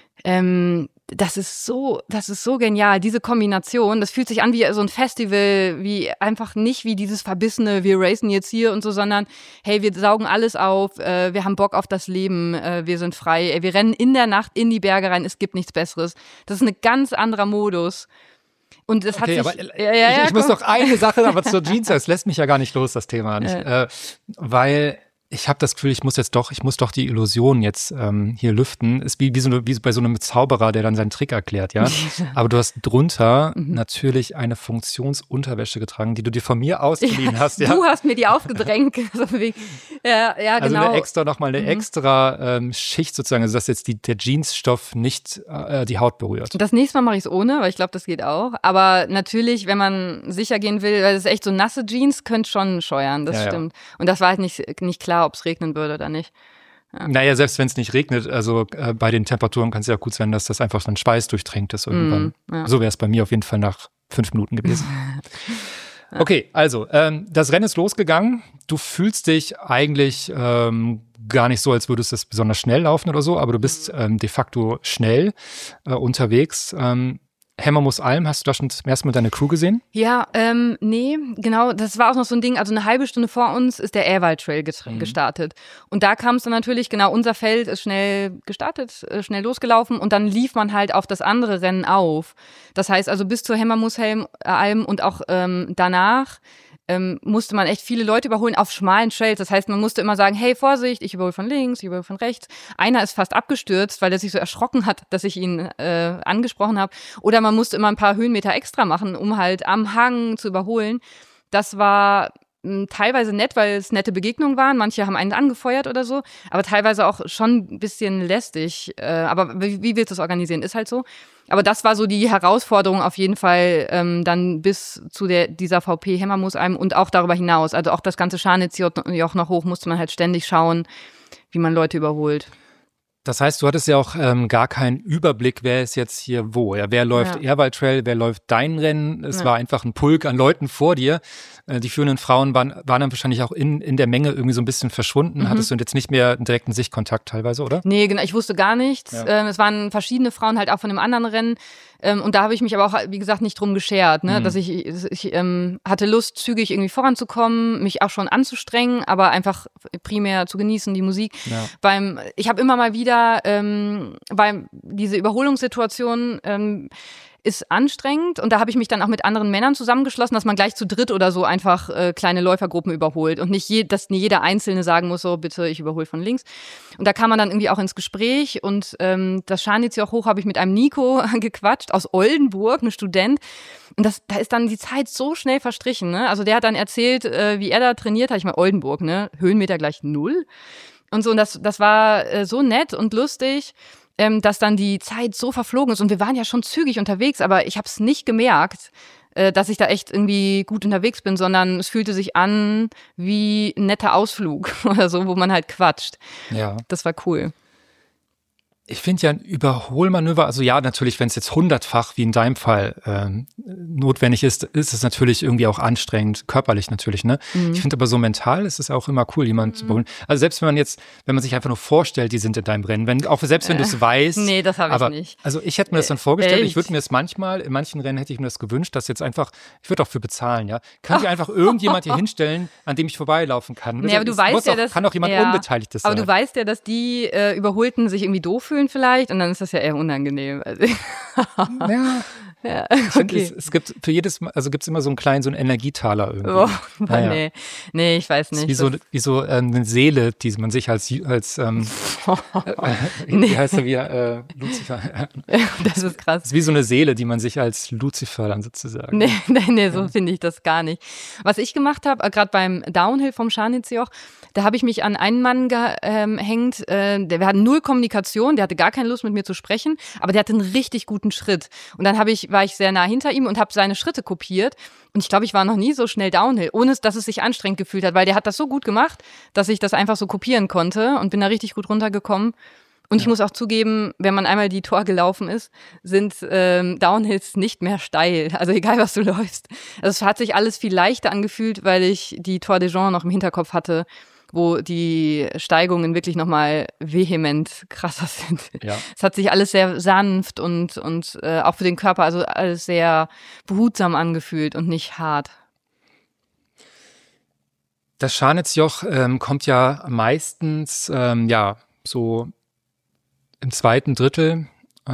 Das ist so genial, diese Kombination. Das fühlt sich an wie so ein Festival, wie einfach nicht wie dieses verbissene, wir racen jetzt hier und so, sondern hey, wir saugen alles auf, wir haben Bock auf das Leben, wir sind frei, wir rennen in der Nacht in die Berge rein, es gibt nichts Besseres. Das ist ein ganz anderer Modus. Und das hat sich, aber ich muss noch eine Sache, aber zur Jeans, das lässt mich ja gar nicht los, das Thema nicht, weil ich habe das Gefühl, ich muss doch die Illusion jetzt hier lüften. Ist wie bei so einem Zauberer, der dann seinen Trick erklärt, ja. Aber du hast drunter natürlich eine Funktionsunterwäsche getragen, die du dir von mir ausgeliehen hast, ja. Du hast mir die aufgedrängt. Ja, also genau. Eine extra Schicht sozusagen, also dass jetzt der Jeansstoff nicht die Haut berührt. Das nächste Mal mache ich es ohne, weil ich glaube, das geht auch. Aber natürlich, wenn man sicher gehen will, weil das ist echt so nasse Jeans, könnte schon scheuern, das stimmt. Ja. Und das war halt nicht klar, ob es regnen würde oder nicht. Ja. Naja, selbst wenn es nicht regnet, also bei den Temperaturen kann es ja auch gut sein, dass das einfach dann Schweiß durchtränkt ist irgendwann. Ja. So wäre es bei mir auf jeden Fall nach 5 Minuten gewesen. Ja. Okay, also das Rennen ist losgegangen. Du fühlst dich eigentlich gar nicht so, als würdest du es besonders schnell laufen oder so, aber du bist de facto schnell unterwegs. Hemmermoos-Alm, hast du da schon zum ersten Mal deine Crew gesehen? Ja, nee, genau, das war auch noch so ein Ding, also eine halbe Stunde vor uns ist der Ehrwald Trail gestartet. Und da kam es dann natürlich, genau, unser Feld ist schnell gestartet, schnell losgelaufen und dann lief man halt auf das andere Rennen auf. Das heißt also bis zur Hemmermoos-Alm und auch danach musste man echt viele Leute überholen auf schmalen Trails. Das heißt, man musste immer sagen, hey, Vorsicht, ich überhole von links, ich überhole von rechts. Einer ist fast abgestürzt, weil er sich so erschrocken hat, dass ich ihn angesprochen habe. Oder man musste immer ein paar Höhenmeter extra machen, um halt am Hang zu überholen. Das war teilweise nett, weil es nette Begegnungen waren. Manche haben einen angefeuert oder so, aber teilweise auch schon ein bisschen lästig. Aber wie willst du es organisieren? Ist halt so. Aber das war so die Herausforderung auf jeden Fall dann bis zu dieser VP Hemmermoos-Alm und auch darüber hinaus. Also auch das ganze Scharnitzjoch noch hoch musste man halt ständig schauen, wie man Leute überholt. Das heißt, du hattest ja auch gar keinen Überblick, wer ist jetzt hier wo. Ja, wer läuft Ehrwald Trail, wer läuft dein Rennen. Es war einfach ein Pulk an Leuten vor dir. Die führenden Frauen waren dann wahrscheinlich auch in der Menge irgendwie so ein bisschen verschwunden. Hattest du jetzt nicht mehr einen direkten Sichtkontakt teilweise, oder? Nee, genau, ich wusste gar nichts. Ja. Es waren verschiedene Frauen halt auch von einem anderen Rennen. Und da habe ich mich aber auch, wie gesagt, nicht drum geschert, ne? Dass ich hatte Lust, zügig irgendwie voranzukommen, mich auch schon anzustrengen, aber einfach primär zu genießen, die Musik. Ja. Ich habe immer mal wieder, weil diese Überholungssituation ist anstrengend und da habe ich mich dann auch mit anderen Männern zusammengeschlossen, dass man gleich zu dritt oder so einfach kleine Läufergruppen überholt und nicht dass jeder Einzelne sagen muss, so bitte, ich überhole von links. Und da kam man dann irgendwie auch ins Gespräch und das Scharnitzjoch hoch habe ich mit einem Nico gequatscht aus Oldenburg, ein Student. Und da ist dann die Zeit so schnell verstrichen, ne? Also der hat dann erzählt, wie er da trainiert hat. Ich meine, Oldenburg, ne? Höhenmeter gleich 0. Und so, und das war so nett und lustig, dass dann die Zeit so verflogen ist. Und wir waren ja schon zügig unterwegs, aber ich habe es nicht gemerkt, dass ich da echt irgendwie gut unterwegs bin, sondern es fühlte sich an wie ein netter Ausflug oder so, wo man halt quatscht. Ja. Das war cool. Ich finde ja ein Überholmanöver, also ja, natürlich, wenn es jetzt 100-fach, wie in deinem Fall, notwendig ist es natürlich irgendwie auch anstrengend, körperlich natürlich, ne? Ich finde aber so mental ist es auch immer cool, jemanden zu überholen. Also selbst wenn man sich einfach nur vorstellt, die sind in deinem Rennen, wenn du es weißt. Nee, das habe ich nicht. Also ich hätte mir das dann vorgestellt, ich würde mir das in manchen Rennen hätte ich mir das gewünscht, dass jetzt einfach, ich würde auch für bezahlen, ja. Kann ich einfach irgendjemand hier hinstellen, an dem ich vorbeilaufen kann? Nee, aber du weißt ja, dass... Kann auch jemand Unbeteiligtes sein. Aber du weißt ja, dass die Überholten sich irgendwie doof fühlen vielleicht und dann ist das ja eher unangenehm. Also, Ja, Ich finde, okay. es gibt für jedes Mal, also gibt es immer so einen Energietaler irgendwie. Oh, nee, ich weiß Das nicht. ist wie so eine Seele, die man sich als wie heißt er wieder, Lucifer. Das ist krass. Das ist wie so eine Seele, die man sich als Lucifer dann sozusagen. Nee, so finde ich das gar nicht. Was ich gemacht habe, gerade beim Downhill vom Scharnitzjoch, da habe ich mich an einen Mann gehängt, wir hatten null Kommunikation, der hatte gar keine Lust mit mir zu sprechen, aber der hatte einen richtig guten Schritt. Und dann war ich sehr nah hinter ihm und habe seine Schritte kopiert. Und ich glaube, ich war noch nie so schnell Downhill, ohne dass es sich anstrengend gefühlt hat, weil der hat das so gut gemacht, dass ich das einfach so kopieren konnte und bin da richtig gut runtergekommen. Und ich muss auch zugeben, wenn man einmal die Tor gelaufen ist, sind Downhills nicht mehr steil. Also egal, was du läufst. Also es hat sich alles viel leichter angefühlt, weil ich die Tor des Jean noch im Hinterkopf hatte, wo die Steigungen wirklich nochmal vehement krasser sind. Ja. Es hat sich alles sehr sanft und auch für den Körper, also alles sehr behutsam angefühlt und nicht hart. Das Scharnitzjoch kommt ja meistens so im zweiten Drittel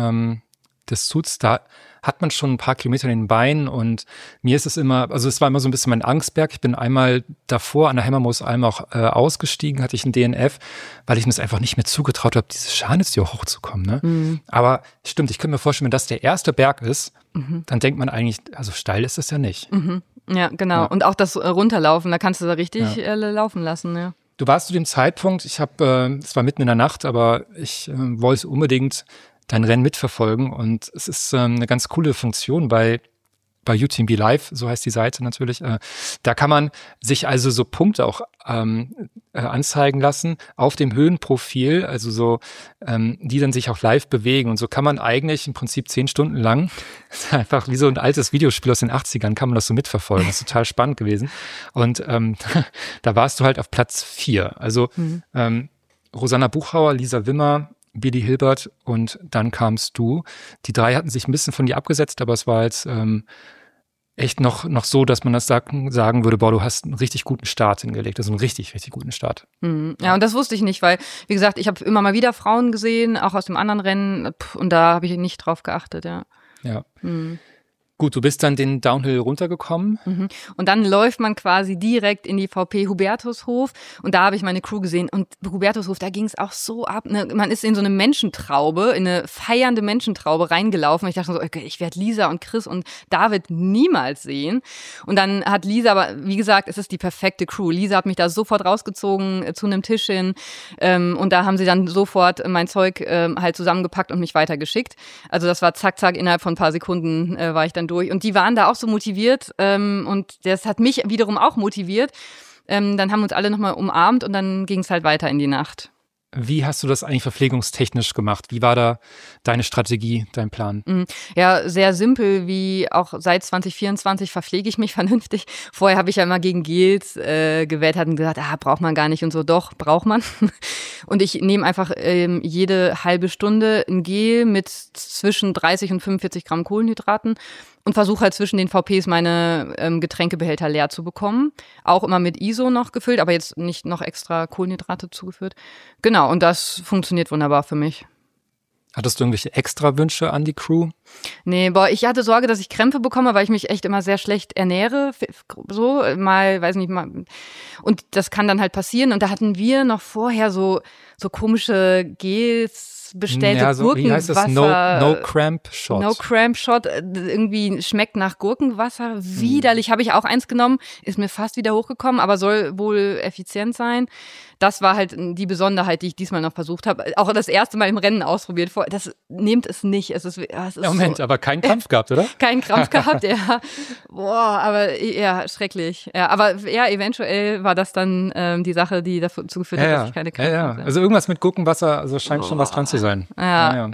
des Zuts. Da hat man schon ein paar Kilometer in den Beinen und mir ist es immer, also es war immer so ein bisschen mein Angstberg. Ich bin einmal davor an der Hemmermoos-Alm auch ausgestiegen, hatte ich einen DNF, weil ich mir es einfach nicht mehr zugetraut habe, dieses Scharnitzjoch hochzukommen. Ne? Mhm. Aber stimmt, ich könnte mir vorstellen, wenn das der erste Berg ist, dann denkt man eigentlich, also steil ist es ja nicht. Mhm. Ja, genau. Ja. Und auch das Runterlaufen, da kannst du da richtig laufen lassen, ja. Du warst zu dem Zeitpunkt, es war mitten in der Nacht, aber ich wollte unbedingt dein Rennen mitverfolgen und es ist eine ganz coole Funktion bei UTMB Live, so heißt die Seite natürlich. Da kann man sich also so Punkte auch anzeigen lassen auf dem Höhenprofil, also so, die dann sich auch live bewegen und so kann man eigentlich im Prinzip 10 Stunden lang, einfach wie so ein altes Videospiel aus den 80ern, kann man das so mitverfolgen. Das ist total spannend gewesen. Und da warst du halt auf Platz 4. Also Rosanna Buchauer, Lisa Wimmer, Billy Hilbert und dann kamst du. Die 3 hatten sich ein bisschen von dir abgesetzt, aber es war jetzt echt noch so, dass man das sagen würde, boah, du hast einen richtig guten Start hingelegt, also einen richtig, richtig guten Start. Ja, und das wusste ich nicht, weil, wie gesagt, ich habe immer mal wieder Frauen gesehen, auch aus dem anderen Rennen und da habe ich nicht drauf geachtet, ja. Ja. Gut, du bist dann den Downhill runtergekommen. Und dann läuft man quasi direkt in die VP Hubertushof und da habe ich meine Crew gesehen und Hubertushof, da ging es auch so ab. Ne? Man ist in so eine Menschentraube, in eine feiernde Menschentraube reingelaufen. Ich dachte so, okay, ich werde Lisa und Chris und David niemals sehen. Und dann hat Lisa, aber wie gesagt, es ist die perfekte Crew. Lisa hat mich da sofort rausgezogen zu einem Tisch hin und da haben sie dann sofort mein Zeug halt zusammengepackt und mich weitergeschickt. Also das war zack, zack, innerhalb von ein paar Sekunden war ich dann durch. Und die waren da auch so motiviert und das hat mich wiederum auch motiviert. Dann haben wir uns alle nochmal umarmt und dann ging es halt weiter in die Nacht. Wie hast du das eigentlich verpflegungstechnisch gemacht? Wie war da deine Strategie, dein Plan? Ja, sehr simpel, wie auch seit 2024 verpflege ich mich vernünftig. Vorher habe ich ja immer gegen Gels gewählt, hatten gesagt, braucht man gar nicht und so. Doch, braucht man. Und ich nehme einfach jede halbe Stunde ein Gel mit zwischen 30 und 45 Gramm Kohlenhydraten und versuche halt zwischen den VPs meine Getränkebehälter leer zu bekommen. Auch immer mit ISO noch gefüllt, aber jetzt nicht noch extra Kohlenhydrate zugeführt. Genau, und das funktioniert wunderbar für mich. Hattest du irgendwelche extra Wünsche an die Crew? Nee, ich hatte Sorge, dass ich Krämpfe bekomme, weil ich mich echt immer sehr schlecht ernähre. So, weiß nicht mal. Und das kann dann halt passieren. Und da hatten wir noch vorher so komische Gels bestellt, ja, so Gurkenwasser. Wie heißt das? No Cramp Shot. No Cramp Shot, irgendwie schmeckt nach Gurkenwasser. Widerlich, habe ich auch eins genommen, ist mir fast wieder hochgekommen, aber soll wohl effizient sein. Das war halt die Besonderheit, die ich diesmal noch versucht habe. Auch das erste Mal im Rennen ausprobiert. Das nehmt es nicht. Es ist Moment, aber keinen Krampf gehabt, oder? Keinen Krampf gehabt, ja. Boah, aber ja, schrecklich. Ja, aber ja, eventuell war das dann die Sache, die dazu geführt hat, dass ich keine Krampf hatte. Also irgendwas mit Gurkenwasser, also scheint schon was dran zu sein. Ja.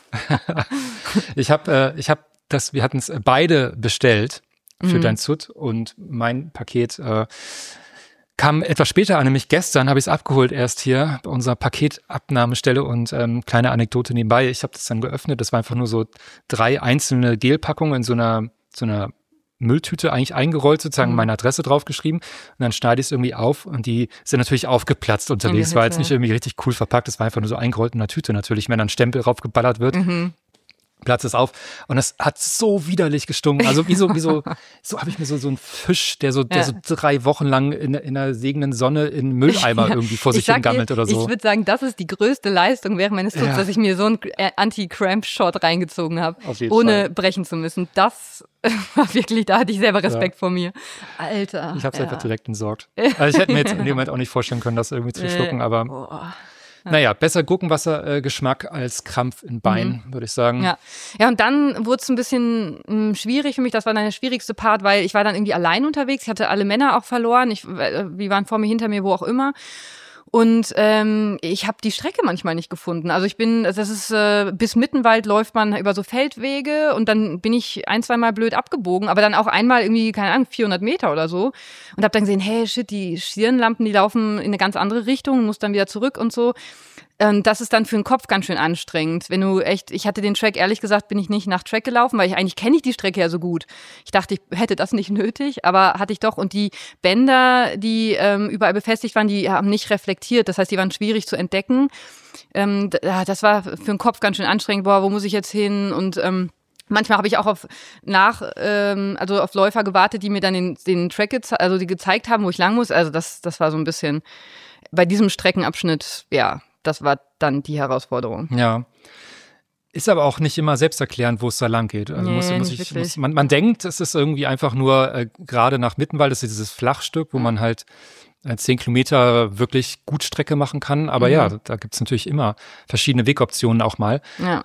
Wir hatten es beide bestellt für dein Zut und mein Paket kam etwas später an, nämlich gestern habe ich es abgeholt erst hier bei unserer Paketabnahmestelle und kleine Anekdote nebenbei, ich habe das dann geöffnet, das war einfach nur so 3 einzelne Gelpackungen in so einer Mülltüte eigentlich eingerollt, sozusagen meine Adresse draufgeschrieben und dann schneide ich es irgendwie auf und die sind natürlich aufgeplatzt unterwegs, war jetzt nicht irgendwie richtig cool verpackt, es war einfach nur so eingerollt in einer Tüte natürlich, wenn dann Stempel draufgeballert wird. Platz ist auf. Und das hat so widerlich gestunken. Also so habe ich mir so einen Fisch, der so 3 Wochen lang in einer segenden Sonne in Mülleimer irgendwie vor sich hingammelt oder so. Ich würde sagen, das ist die größte Leistung während meines Tours, dass ich mir so einen Anti-Cramp-Shot reingezogen habe, ohne brechen zu müssen. Das war wirklich, da hatte ich selber Respekt vor mir. Alter. Ich habe es einfach direkt entsorgt. Also ich hätte mir jetzt in dem Moment auch nicht vorstellen können, das irgendwie zu schlucken, aber naja, besser Gurkenwasser-Geschmack als Krampf in Bein, würde ich sagen. Ja, und dann wurde es ein bisschen schwierig für mich. Das war dann der schwierigste Part, weil ich war dann irgendwie allein unterwegs. Ich hatte alle Männer auch verloren. Die waren vor mir, hinter mir, wo auch immer. Und ich habe die Strecke manchmal nicht gefunden. Also bis Mittenwald läuft man über so Feldwege und dann bin ich 1-2 Mal blöd abgebogen, aber dann auch einmal irgendwie, keine Ahnung, 400 Meter oder so und habe dann gesehen, hey, shit, die Stirnlampen, die laufen in eine ganz andere Richtung, muss dann wieder zurück und so. Das ist dann für den Kopf ganz schön anstrengend. Ich hatte den Track, ehrlich gesagt, bin ich nicht nach Track gelaufen, weil eigentlich kenne ich die Strecke ja so gut. Ich dachte, ich hätte das nicht nötig, aber hatte ich doch. Und die Bänder, die überall befestigt waren, die haben nicht reflektiert. Das heißt, die waren schwierig zu entdecken. Das war für den Kopf ganz schön anstrengend. Wo muss ich jetzt hin? Und manchmal habe ich auch auf Läufer gewartet, die mir dann den Track die gezeigt haben, wo ich lang muss. Also das war so ein bisschen bei diesem Streckenabschnitt, ja. Das war dann die Herausforderung. Ja. Ist aber auch nicht immer selbsterklärend, wo es da lang geht. Also man denkt, es ist irgendwie einfach nur gerade nach Mittenwald, das ist dieses Flachstück, wo man halt 10 Kilometer wirklich gut Strecke machen kann. Aber ja, da gibt es natürlich immer verschiedene Wegoptionen auch mal. Ja.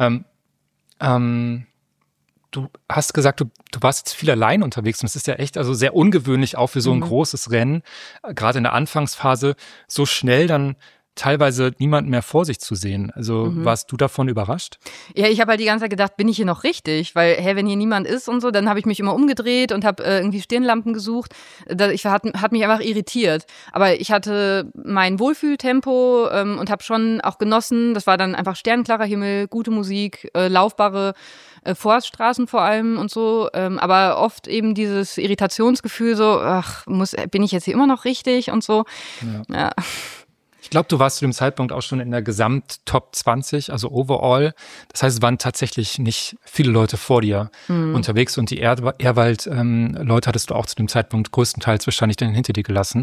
Du hast gesagt, du warst jetzt viel allein unterwegs und das ist ja echt also sehr ungewöhnlich auch für so ein großes Rennen, gerade in der Anfangsphase, so schnell dann teilweise niemanden mehr vor sich zu sehen. Also warst du davon überrascht? Ja, ich habe halt die ganze Zeit gedacht, bin ich hier noch richtig? Weil, wenn hier niemand ist und so, dann habe ich mich immer umgedreht und habe irgendwie Stirnlampen gesucht. Hat mich einfach irritiert. Aber ich hatte mein Wohlfühltempo und habe schon auch genossen. Das war dann einfach sternklarer Himmel, gute Musik, laufbare Forststraßen vor allem und so. Aber oft eben dieses Irritationsgefühl so, bin ich jetzt hier immer noch richtig und so. Ja. Ich glaube, du warst zu dem Zeitpunkt auch schon in der Gesamt-Top 20, also overall. Das heißt, es waren tatsächlich nicht viele Leute vor dir unterwegs und die Ehrwald-Leute hattest du auch zu dem Zeitpunkt größtenteils wahrscheinlich dann hinter dir gelassen.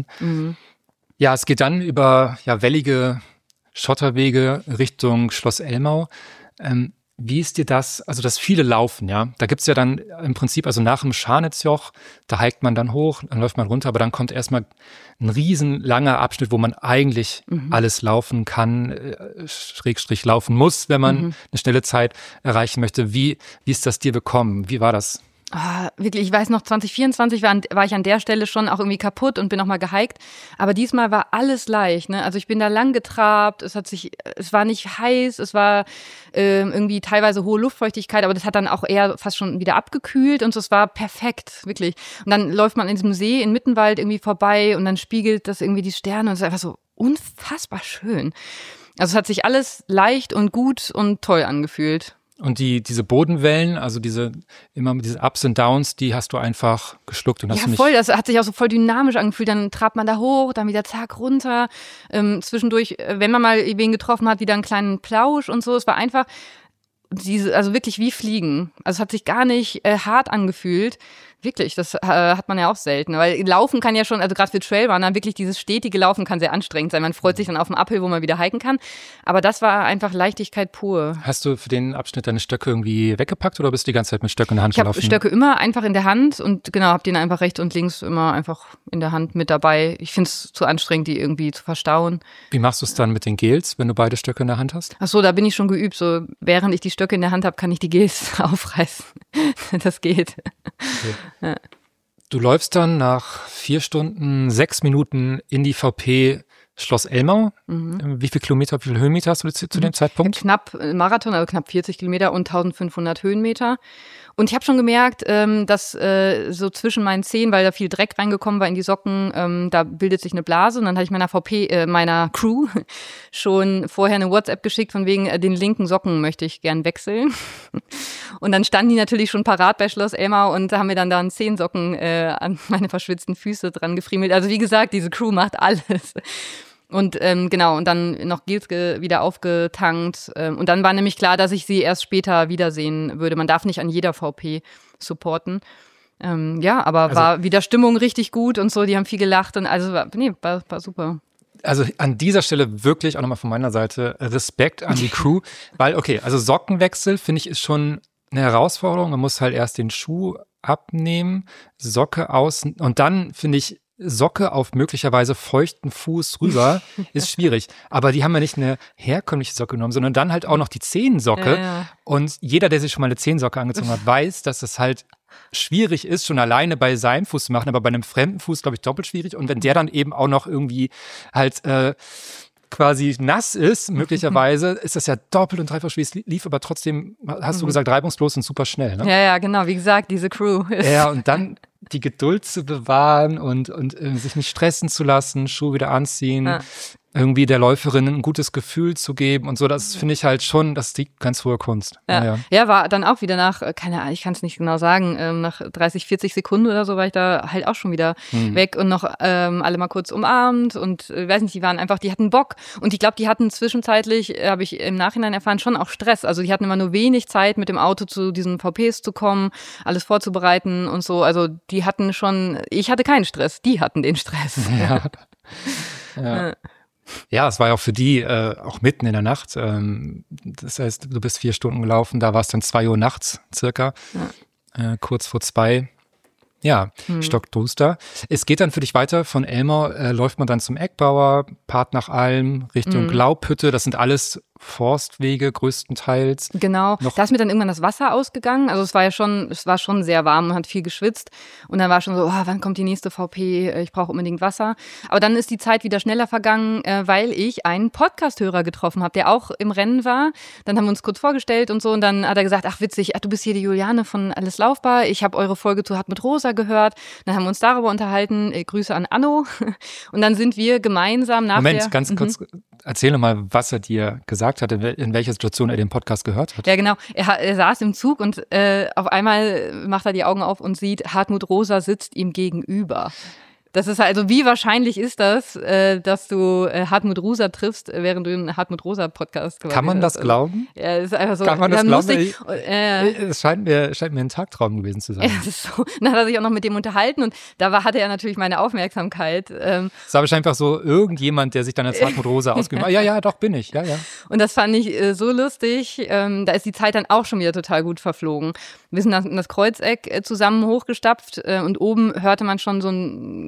Ja, es geht dann über wellige Schotterwege Richtung Schloss Elmau. Wie ist dir das, also das viele laufen, ja? Da gibt's ja dann im Prinzip, also nach dem Scharnitzjoch, da hiked man dann hoch, dann läuft man runter, aber dann kommt erstmal ein riesen langer Abschnitt, wo man eigentlich alles laufen kann, Schrägstrich laufen muss, wenn man eine schnelle Zeit erreichen möchte. Wie ist das dir bekommen? Wie war das? Wirklich, ich weiß noch, 2024 war ich an der Stelle schon auch irgendwie kaputt und bin nochmal gehiked. Aber diesmal war alles leicht, ne? Also ich bin da lang getrabt, es war nicht heiß, es war irgendwie teilweise hohe Luftfeuchtigkeit, aber das hat dann auch eher fast schon wieder abgekühlt und so, es war perfekt, wirklich. Und dann läuft man in diesem See in Mittenwald irgendwie vorbei und dann spiegelt das irgendwie die Sterne und es ist einfach so unfassbar schön. Also es hat sich alles leicht und gut und toll angefühlt. Und diese Bodenwellen, also diese Ups und Downs, die hast du einfach geschluckt und hast du nicht. Ja, voll, das hat sich auch so voll dynamisch angefühlt. Dann trabt man da hoch, dann wieder zack runter. Zwischendurch, wenn man mal wen getroffen hat, wieder einen kleinen Plausch und so. Es war einfach also wirklich wie Fliegen. Also es hat sich gar nicht hart angefühlt. Wirklich, das hat man ja auch selten. Weil Laufen kann ja schon, also gerade für Trailrunner, wirklich dieses stetige Laufen kann sehr anstrengend sein. Man freut sich dann auf den Uphill, wo man wieder hiken kann. Aber das war einfach Leichtigkeit pur. Hast du für den Abschnitt deine Stöcke irgendwie weggepackt oder bist du die ganze Zeit mit Stöcken in der Hand gelaufen? Ich habe Stöcke immer einfach in der Hand und genau, habe den einfach rechts und links immer einfach in der Hand mit dabei. Ich finde es zu anstrengend, die irgendwie zu verstauen. Wie machst du es dann mit den Gels, wenn du beide Stöcke in der Hand hast? Ach so, da bin ich schon geübt. So, während ich die Stöcke in der Hand habe, kann ich die Gels aufreißen. Das geht. Okay. Ja. Du läufst dann nach 4 Stunden, 6 Minuten in die VP Schloss Elmau. Wie viele Kilometer, wie viele Höhenmeter hast du zu dem Zeitpunkt? Knapp Marathon, also knapp 40 Kilometer und 1500 Höhenmeter. Und ich habe schon gemerkt, dass so zwischen meinen Zehen, weil da viel Dreck reingekommen war in die Socken, da bildet sich eine Blase. Und dann hatte ich meiner Crew schon vorher eine WhatsApp geschickt, von wegen den linken Socken möchte ich gern wechseln. Und dann standen die natürlich schon parat bei Schloss Elmau und haben mir dann da einen Zehensocken an meine verschwitzten Füße dran gefriemelt. Also wie gesagt, diese Crew macht alles. Und genau, und dann noch Gels wieder aufgetankt. Und dann war nämlich klar, dass ich sie erst später wiedersehen würde. Man darf nicht an jeder VP supporten. Aber war wieder Stimmung richtig gut und so, die haben viel gelacht und also war super. Also an dieser Stelle wirklich auch nochmal von meiner Seite Respekt an die Crew, weil also Sockenwechsel finde ich ist schon eine Herausforderung. Man muss halt erst den Schuh abnehmen, Socke außen und dann finde ich Socke auf möglicherweise feuchten Fuß rüber ist schwierig. Aber die haben ja nicht eine herkömmliche Socke genommen, sondern dann halt auch noch die Zehensocke. Ja. Und jeder, der sich schon mal eine Zehensocke angezogen hat, weiß, dass es halt schwierig ist, schon alleine bei seinem Fuß zu machen, aber bei einem fremden Fuß, glaube ich, doppelt schwierig. Und wenn der dann eben auch noch irgendwie halt quasi nass ist, möglicherweise, ist das ja doppelt und dreifach schwierig. Lief aber trotzdem, hast du gesagt, reibungslos und super schnell. Ne? Ja, genau. Wie gesagt, diese Crew. Ja, und dann die Geduld zu bewahren und sich nicht stressen zu lassen, Schuhe wieder anziehen, irgendwie der Läuferin ein gutes Gefühl zu geben und so, das finde ich halt schon, das ist die ganz hohe Kunst. Ja, war dann auch wieder nach, keine Ahnung, ich kann es nicht genau sagen, nach 30, 40 Sekunden oder so war ich da halt auch schon wieder weg und noch alle mal kurz umarmt und weiß nicht, die hatten Bock und ich glaube, die hatten zwischenzeitlich, habe ich im Nachhinein erfahren, schon auch Stress. Also die hatten immer nur wenig Zeit, mit dem Auto zu diesen VPs zu kommen, alles vorzubereiten und so. Also die hatten schon, ich hatte keinen Stress, die hatten den Stress. Ja. Ja, es war ja auch für die auch mitten in der Nacht. Das heißt, du bist 4 Stunden gelaufen, da war es dann 2 Uhr nachts circa, kurz vor 2. Ja, stockduster. Es geht dann für dich weiter. Von Elmau läuft man dann zum Eckbauer, Part nach Alm, Richtung Glaubhütte. Das sind alles Forstwege größtenteils. Genau, da ist mir dann irgendwann das Wasser ausgegangen. Also es war schon sehr warm, man hat viel geschwitzt. Und dann war schon so, wann kommt die nächste VP? Ich brauche unbedingt Wasser. Aber dann ist die Zeit wieder schneller vergangen, weil ich einen Podcast-Hörer getroffen habe, der auch im Rennen war. Dann haben wir uns kurz vorgestellt und so. Und dann hat er gesagt, ach witzig, du bist hier die Juliane von Alles Laufbar. Ich habe eure Folge zu Hartmut Rosa gehört. Dann haben wir uns darüber unterhalten. Grüße an Anno. Und dann sind wir gemeinsam nach ganz kurz, erzähl noch mal, was er dir gesagt hat, in welcher Situation er den Podcast gehört hat. Ja, genau. Er saß im Zug und auf einmal macht er die Augen auf und sieht, Hartmut Rosa sitzt ihm gegenüber. Das ist also, wie wahrscheinlich ist das, dass du Hartmut Rosa triffst, während du einen Hartmut Rosa Podcast Kann man das glauben? Ja, ist einfach so. Kann man das glauben? Es scheint mir ein Tagtraum gewesen zu sein. Das ist so. Dann hat er sich auch noch mit dem unterhalten und da hatte er natürlich meine Aufmerksamkeit. Es war wahrscheinlich einfach so irgendjemand, der sich dann als Hartmut Rosa ausgegeben hat. Ja, doch, bin ich. Ja. Und das fand ich so lustig. Da ist die Zeit dann auch schon wieder total gut verflogen. Wir sind in das Kreuzeck zusammen hochgestapft und oben hörte man schon so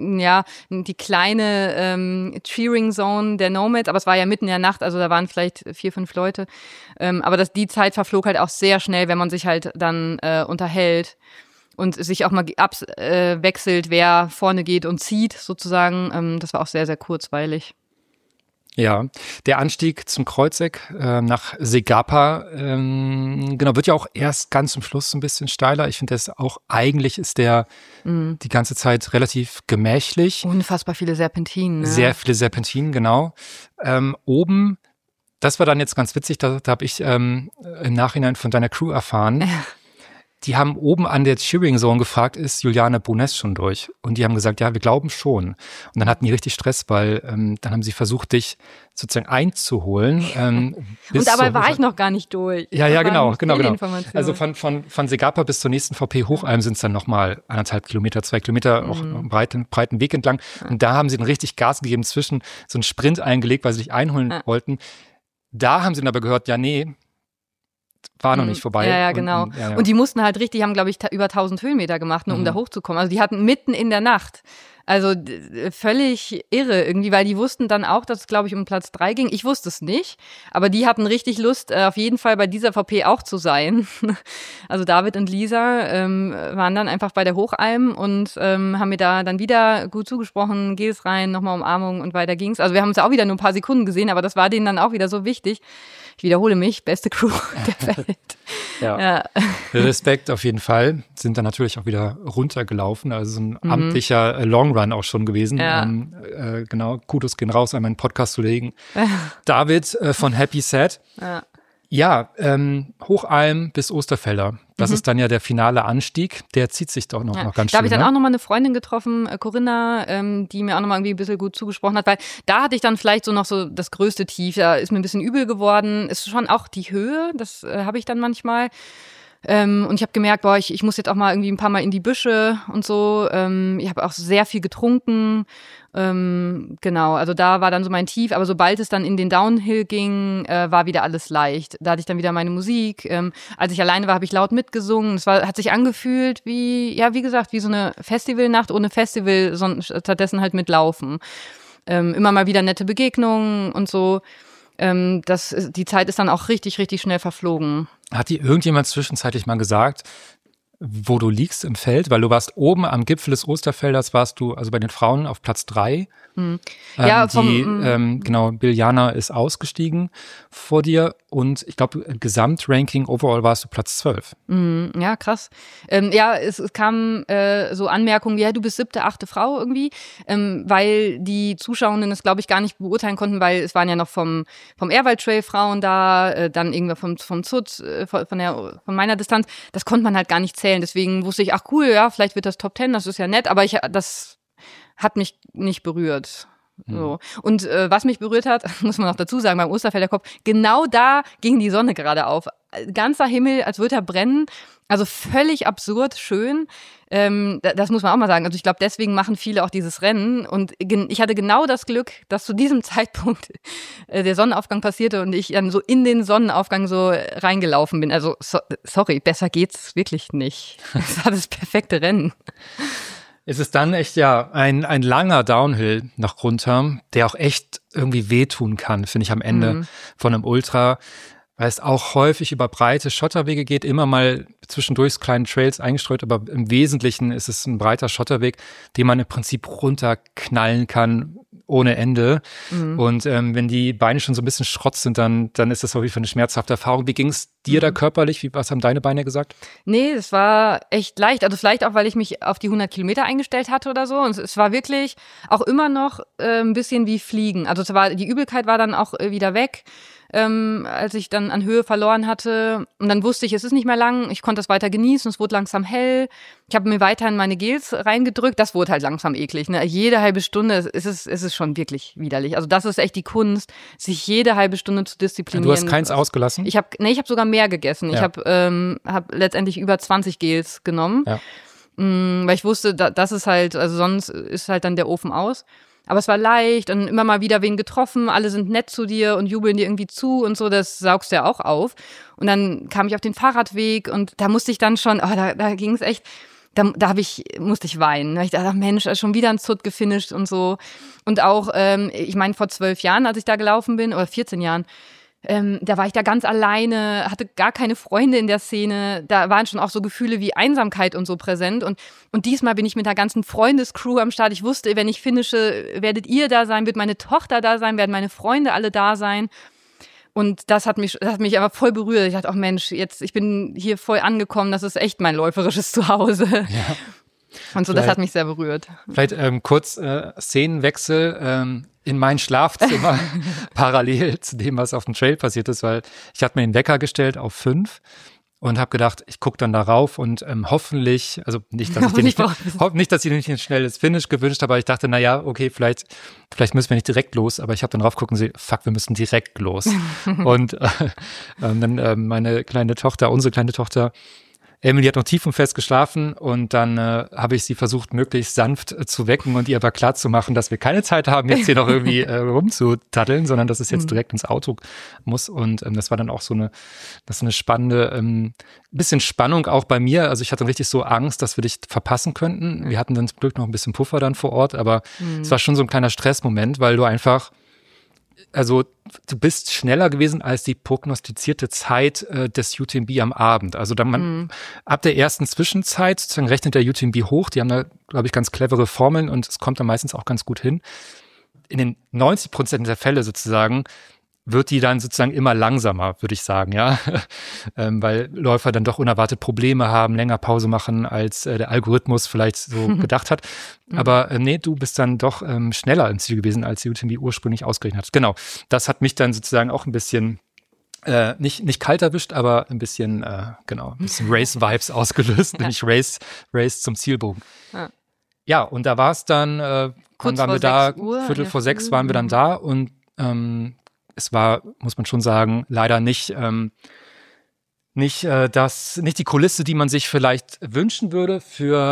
die kleine Cheering Zone der Nomads, aber es war ja mitten in der Nacht, also da waren vielleicht 4, 5 Leute. Aber die Zeit verflog halt auch sehr schnell, wenn man sich halt dann unterhält und sich auch mal wechselt, wer vorne geht und zieht sozusagen. Das war auch sehr, sehr kurzweilig. Ja, der Anstieg zum Kreuzeck nach Segapa, wird ja auch erst ganz zum Schluss ein bisschen steiler. Ich finde, eigentlich ist der die ganze Zeit relativ gemächlich. Unfassbar viele Serpentinen. Ne? Sehr viele Serpentinen, genau. Oben, das war dann jetzt ganz witzig, da habe ich im Nachhinein von deiner Crew erfahren. Die haben oben an der Cheering Zone gefragt, ist Juliane Bones schon durch? Und die haben gesagt, ja, wir glauben schon. Und dann hatten die richtig Stress, weil dann haben sie versucht, dich sozusagen einzuholen. Und dabei war ich noch gar nicht durch. Ja, genau. Also von Segapa bis zur nächsten VP Hochalm sind es dann nochmal 1,5 Kilometer, 2 Kilometer, auch einen breiten Weg entlang. Und da haben sie dann richtig Gas gegeben, zwischen so einen Sprint eingelegt, weil sie dich einholen wollten. Da haben sie dann aber gehört, ja, nee, war noch nicht vorbei. Ja, genau. Und die mussten halt richtig, haben, glaube ich, über 1000 Höhenmeter gemacht, nur um da hochzukommen. Also die hatten mitten in der Nacht. Also völlig irre irgendwie, weil die wussten dann auch, dass es, glaube ich, um Platz 3 ging. Ich wusste es nicht, aber die hatten richtig Lust, auf jeden Fall bei dieser VP auch zu sein. Also David und Lisa waren dann einfach bei der Hochalm und haben mir da dann wieder gut zugesprochen, Gels rein, nochmal Umarmung und weiter ging's. Also wir haben uns auch wieder nur ein paar Sekunden gesehen, aber das war denen dann auch wieder so wichtig. Ich wiederhole mich, beste Crew der Welt. Ja. Respekt auf jeden Fall. Sind dann natürlich auch wieder runtergelaufen. Also so ein amtlicher Longrun auch schon gewesen. Ja. Genau, Kudos gehen raus, einmal einen Podcast zu legen. David von Happy Sad. Ja. Ja, Hochalm bis Osterfelder. Das ist dann ja der finale Anstieg. Der zieht sich doch noch ganz schön. Da habe ich dann auch nochmal eine Freundin getroffen, Corinna, die mir auch nochmal irgendwie ein bisschen gut zugesprochen hat, weil da hatte ich dann vielleicht so noch so das größte Tief. Da ist mir ein bisschen übel geworden. Ist schon auch die Höhe, das habe ich dann manchmal. Und ich habe gemerkt, ich muss jetzt auch mal irgendwie ein paar Mal in die Büsche und so. Ich habe auch sehr viel getrunken. Genau, also da war dann so mein Tief. Aber sobald es dann in den Downhill ging, war wieder alles leicht. Da hatte ich dann wieder meine Musik. Als ich alleine war, habe ich laut mitgesungen. Hat sich angefühlt wie gesagt, wie so eine Festivalnacht ohne Festival, stattdessen halt mit Laufen. Immer mal wieder nette Begegnungen und so. Die Zeit ist dann auch richtig, richtig schnell verflogen. Hat dir irgendjemand zwischenzeitlich mal gesagt, wo du liegst im Feld? Weil du warst oben am Gipfel des Osterfelders, warst du also bei den Frauen auf Platz 3. Ja, Biljana ist ausgestiegen vor dir und ich glaube, Gesamtranking overall warst du Platz 12. Ja, krass. Es kam so Anmerkungen, ja, du bist 7., 8. Frau irgendwie, weil die Zuschauenden es, glaube ich, gar nicht beurteilen konnten, weil es waren ja noch vom Ehrwald Trail Frauen da, dann irgendwann vom ZUT, von meiner Distanz. Das konnte man halt gar nicht zählen. Deswegen wusste ich, ach cool, ja, vielleicht wird das Top 10, das ist ja nett, aber das hat mich nicht berührt. So. Und was mich berührt hat, muss man noch dazu sagen, beim Osterfelder Kopf, genau da ging die Sonne gerade auf. Ganzer Himmel, als würde er brennen. Also völlig absurd schön. Das muss man auch mal sagen. Also ich glaube, deswegen machen viele auch dieses Rennen. Und ich hatte genau das Glück, dass zu diesem Zeitpunkt der Sonnenaufgang passierte und ich dann so in den Sonnenaufgang so reingelaufen bin. Also sorry, besser geht's wirklich nicht. Das war das perfekte Rennen. Es ist dann echt ein langer Downhill noch runter, der auch echt irgendwie wehtun kann, finde ich, am Ende von einem Ultra, weil es auch häufig über breite Schotterwege geht, immer mal zwischendurch kleine Trails eingestreut, aber im Wesentlichen ist es ein breiter Schotterweg, den man im Prinzip runterknallen kann ohne Ende. Und wenn die Beine schon so ein bisschen Schrott sind, dann ist das auf jeden Fall eine schmerzhafte Erfahrung. Wie ging es dir da körperlich? Was haben deine Beine gesagt? Nee, das war echt leicht. Also vielleicht auch, weil ich mich auf die 100 Kilometer eingestellt hatte oder so. Und es war wirklich auch immer noch ein bisschen wie Fliegen. Also die Übelkeit war dann auch wieder weg, als ich dann an Höhe verloren hatte. Und dann wusste ich, es ist nicht mehr lang. Ich konnte das weiter genießen. Es wurde langsam hell. Ich habe mir weiterhin meine Gels reingedrückt. Das wurde halt langsam eklig. Ne? Jede halbe Stunde ist es schon wirklich widerlich. Also das ist echt die Kunst, sich jede halbe Stunde zu disziplinieren. Du hast keins ausgelassen? Ich habe sogar mehr gegessen. Ja. Ich hab letztendlich über 20 Gels genommen, weil ich wusste, das ist halt, also sonst ist halt dann der Ofen aus. Aber es war leicht und immer mal wieder wen getroffen, alle sind nett zu dir und jubeln dir irgendwie zu und so, das saugst du ja auch auf. Und dann kam ich auf den Fahrradweg und da musste ich dann schon, da ging es echt, musste ich weinen. Ich dachte, Mensch, schon wieder ein ZUT gefinisht und so. Und auch, ich meine, vor 12 Jahren, als ich da gelaufen bin, oder 14 Jahren, da war ich da ganz alleine, hatte gar keine Freunde in der Szene. Da waren schon auch so Gefühle wie Einsamkeit und so präsent. Und diesmal bin ich mit der ganzen Freundescrew am Start. Ich wusste, wenn ich finische, werdet ihr da sein, wird meine Tochter da sein, werden meine Freunde alle da sein. Und das hat mich aber voll berührt. Ich dachte, Mensch, ich bin hier voll angekommen. Das ist echt mein läuferisches Zuhause. Ja. Und so, das hat mich sehr berührt. Vielleicht kurz Szenenwechsel in mein Schlafzimmer parallel zu dem, was auf dem Trail passiert ist, weil ich hatte mir den Wecker gestellt auf 5 und habe gedacht, ich gucke dann darauf und hoffentlich, also nicht, dass ich dir nicht ein schnelles Finish gewünscht habe, aber ich dachte, naja, okay, vielleicht müssen wir nicht direkt los, aber ich habe dann drauf geguckt und sehe, fuck, wir müssen direkt los. Und dann unsere kleine Tochter, Emily hat noch tiefenfest geschlafen und dann habe ich sie versucht, möglichst sanft zu wecken und ihr aber klar zu machen, dass wir keine Zeit haben, jetzt hier noch irgendwie rumzutaddeln, sondern dass es jetzt direkt ins Auto muss. Und das war dann auch so eine spannende, bisschen Spannung auch bei mir. Also ich hatte richtig so Angst, dass wir dich verpassen könnten. Wir hatten dann zum Glück noch ein bisschen Puffer dann vor Ort, aber es war schon so ein kleiner Stressmoment, weil du einfach, also du bist schneller gewesen als die prognostizierte Zeit des UTMB am Abend. Also dann ab der ersten Zwischenzeit sozusagen rechnet der UTMB hoch. Die haben da, glaube ich, ganz clevere Formeln und es kommt dann meistens auch ganz gut hin. In den 90% der Fälle sozusagen wird die dann sozusagen immer langsamer, würde ich sagen, ja, weil Läufer dann doch unerwartet Probleme haben, länger Pause machen, als der Algorithmus vielleicht so gedacht hat. Aber nee, du bist dann doch schneller im Ziel gewesen, als die UTMB ursprünglich ausgerechnet hat. Genau, das hat mich dann sozusagen auch ein bisschen nicht kalt erwischt, aber ein bisschen Race-Vibes ausgelöst, nämlich Race zum Zielbogen. Ja, und da war es dann, wann waren wir da? 5:45 waren wir dann da und es war, muss man schon sagen, leider nicht die Kulisse, die man sich vielleicht wünschen würde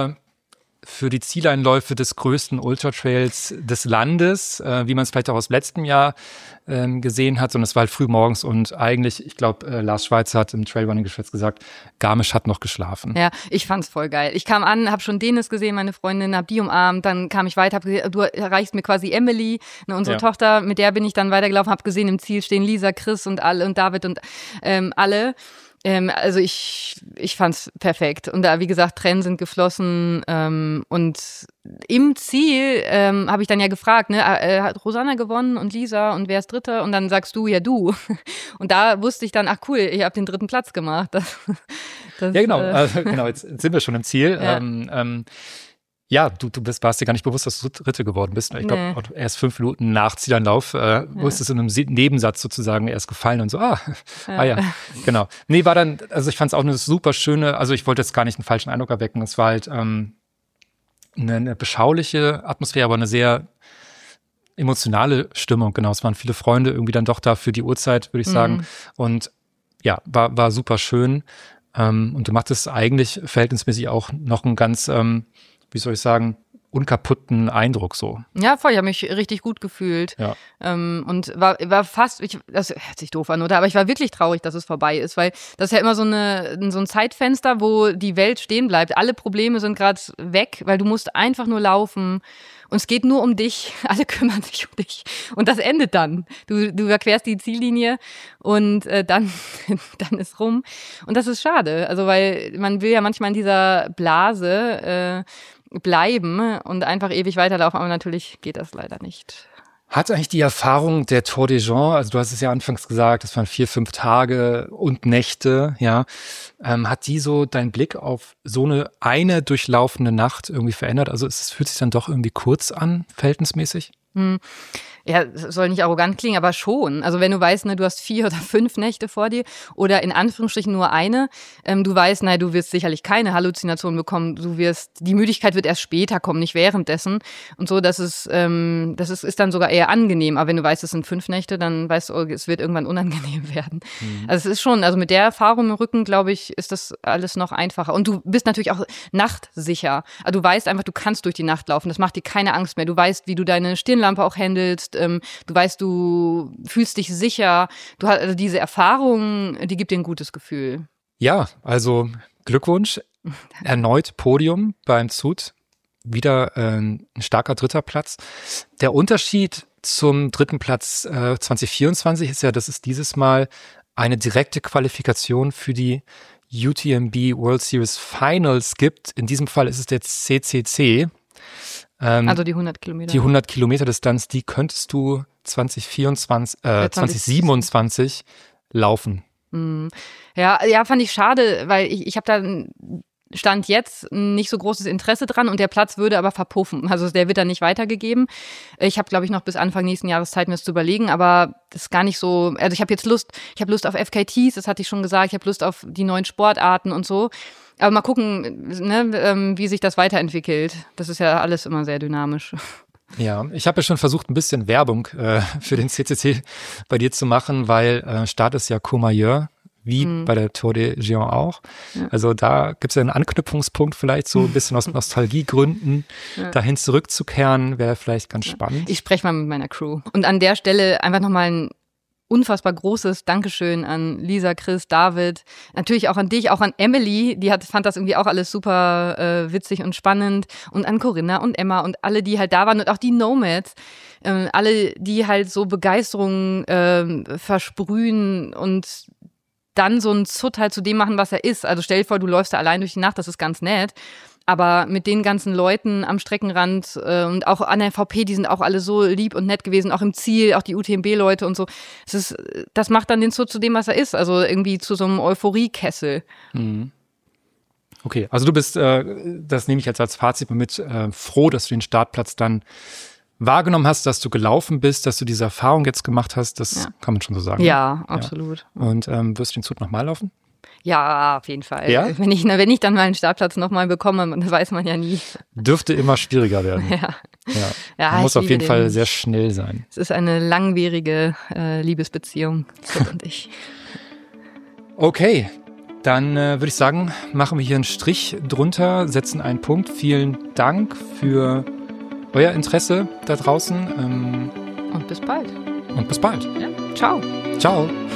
für die Zieleinläufe des größten Ultratrails des Landes, wie man es vielleicht auch aus letztem Jahr gesehen hat. Und es war halt früh morgens und eigentlich, ich glaube, Lars Schweizer hat im Trailrunning-Geschwätz gesagt, Garmisch hat noch geschlafen. Ja, ich fand's voll geil. Ich kam an, habe schon Dennis gesehen, meine Freundin, hab die umarmt, dann kam ich weiter, hab gesehen, du erreichst mir quasi Emily, unsere Tochter, mit der bin ich dann weitergelaufen, hab gesehen, im Ziel stehen Lisa, Chris und alle und David und alle. Also ich fand's perfekt. Und da, wie gesagt, Tränen sind geflossen. Und im Ziel habe ich dann ja gefragt, hat Rosanna gewonnen und Lisa und wer ist Dritter? Und dann sagst du, ja du. Und da wusste ich dann, ach cool, ich habe den 3. Platz gemacht. Ja, genau. Jetzt sind wir schon im Ziel. Ja. Du warst dir gar nicht bewusst, dass du Dritte geworden bist. Ich glaube, erst 5 Minuten nach Zielanlauf wusstest du in einem Nebensatz sozusagen erst gefallen und so, genau. Nee, war dann, also ich fand es auch eine super schöne, also ich wollte jetzt gar nicht einen falschen Eindruck erwecken, es war halt eine beschauliche Atmosphäre, aber eine sehr emotionale Stimmung, genau. Es waren viele Freunde irgendwie dann doch da für die Uhrzeit, würde ich sagen. Und ja, war super schön. Und du machtest eigentlich verhältnismäßig auch noch einen ganz wie soll ich sagen, unkaputten Eindruck so. Ja, voll, ich habe mich richtig gut gefühlt. Ja. Und war fast, das hört sich doof an, oder? Aber ich war wirklich traurig, dass es vorbei ist, weil das ist ja immer so ein Zeitfenster, wo die Welt stehen bleibt. Alle Probleme sind gerade weg, weil du musst einfach nur laufen. Und es geht nur um dich. Alle kümmern sich um dich. Und das endet dann. Du überquerst die Ziellinie und dann ist rum. Und das ist schade. Also, weil man will ja manchmal in dieser Blase bleiben und einfach ewig weiterlaufen, aber natürlich geht das leider nicht. Hat eigentlich die Erfahrung der Tour des Gens, also du hast es ja anfangs gesagt, das waren 4-5 Tage und Nächte, ja, hat die so deinen Blick auf so eine durchlaufende Nacht irgendwie verändert? Also es fühlt sich dann doch irgendwie kurz an, verhältnismäßig? Ja, es soll nicht arrogant klingen, aber schon. Also wenn du weißt, du hast 4 oder 5 Nächte vor dir oder in Anführungsstrichen nur eine, du weißt, du wirst sicherlich keine Halluzination bekommen, die Müdigkeit wird erst später kommen, nicht währenddessen und so, ist dann sogar eher angenehm. Aber wenn du weißt, es sind 5 Nächte, dann weißt du, es wird irgendwann unangenehm werden. Also es ist schon, also mit der Erfahrung im Rücken, glaube ich, ist das alles noch einfacher. Und du bist natürlich auch nachtsicher. Also du weißt einfach, du kannst durch die Nacht laufen, das macht dir keine Angst mehr. Du weißt, wie du deine Stirnlampe auch handelst. Du weißt, du fühlst dich sicher. Also diese Erfahrung, die gibt dir ein gutes Gefühl. Ja, also Glückwunsch. Erneut Podium beim Zut. Wieder ein starker 3. Platz. Der Unterschied zum 3. Platz 2024 ist ja, dass es dieses Mal eine direkte Qualifikation für die UTMB World Series Finals gibt. In diesem Fall ist es der CCC. Also die 100 Kilometer. Die 100 Kilometer Distanz, die könntest du 2027 laufen. Ja, fand ich schade, weil ich habe da Stand jetzt nicht so großes Interesse dran und der Platz würde aber verpuffen. Also der wird dann nicht weitergegeben. Ich habe, glaube ich, noch bis Anfang nächsten Jahres Zeit, mir das zu überlegen, aber das ist gar nicht so, also ich habe Lust auf FKTs, das hatte ich schon gesagt, ich habe Lust auf die neuen Sportarten und so. Aber mal gucken, wie sich das weiterentwickelt. Das ist ja alles immer sehr dynamisch. Ja, ich habe ja schon versucht, ein bisschen Werbung für den CCC bei dir zu machen, weil Start ist ja Courmayeur, wie bei der Tour des Gens auch. Ja. Also da gibt es ja einen Anknüpfungspunkt vielleicht, so ein bisschen aus Nostalgiegründen, dahin zurückzukehren, wäre vielleicht ganz spannend. Ich spreche mal mit meiner Crew. Und an der Stelle einfach nochmal ein unfassbar großes Dankeschön an Lisa, Chris, David, natürlich auch an dich, auch an Emily, die fand das irgendwie auch alles super witzig und spannend, und an Corinna und Emma und alle, die halt da waren, und auch die Nomads, alle, die halt so Begeisterung versprühen und dann so ein Zut halt zu dem machen, was er ist. Also stell dir vor, du läufst da allein durch die Nacht, das ist ganz nett. Aber mit den ganzen Leuten am Streckenrand und auch an der VP, die sind auch alle so lieb und nett gewesen, auch im Ziel, auch die UTMB-Leute und so. Das macht dann den Zut zu dem, was er ist. Also irgendwie zu so einem Euphoriekessel. Okay, also du bist, das nehme ich jetzt als Fazit mit, froh, dass du den Startplatz dann wahrgenommen hast, dass du gelaufen bist, dass du diese Erfahrung jetzt gemacht hast, das kann man schon so sagen. Ja, absolut. Ja. Und wirst du den Zug nochmal laufen? Ja, auf jeden Fall. Ja? Wenn ich dann meinen Startplatz nochmal bekomme, das weiß man ja nie. Dürfte immer schwieriger werden. Ja, man muss auf jeden Fall sehr schnell sein. Es ist eine langwierige Liebesbeziehung, Sid und ich. Okay, dann würde ich sagen, machen wir hier einen Strich drunter, setzen einen Punkt. Vielen Dank für euer Interesse da draußen. Und bis bald. Und bis bald. Ja. Ciao. Ciao.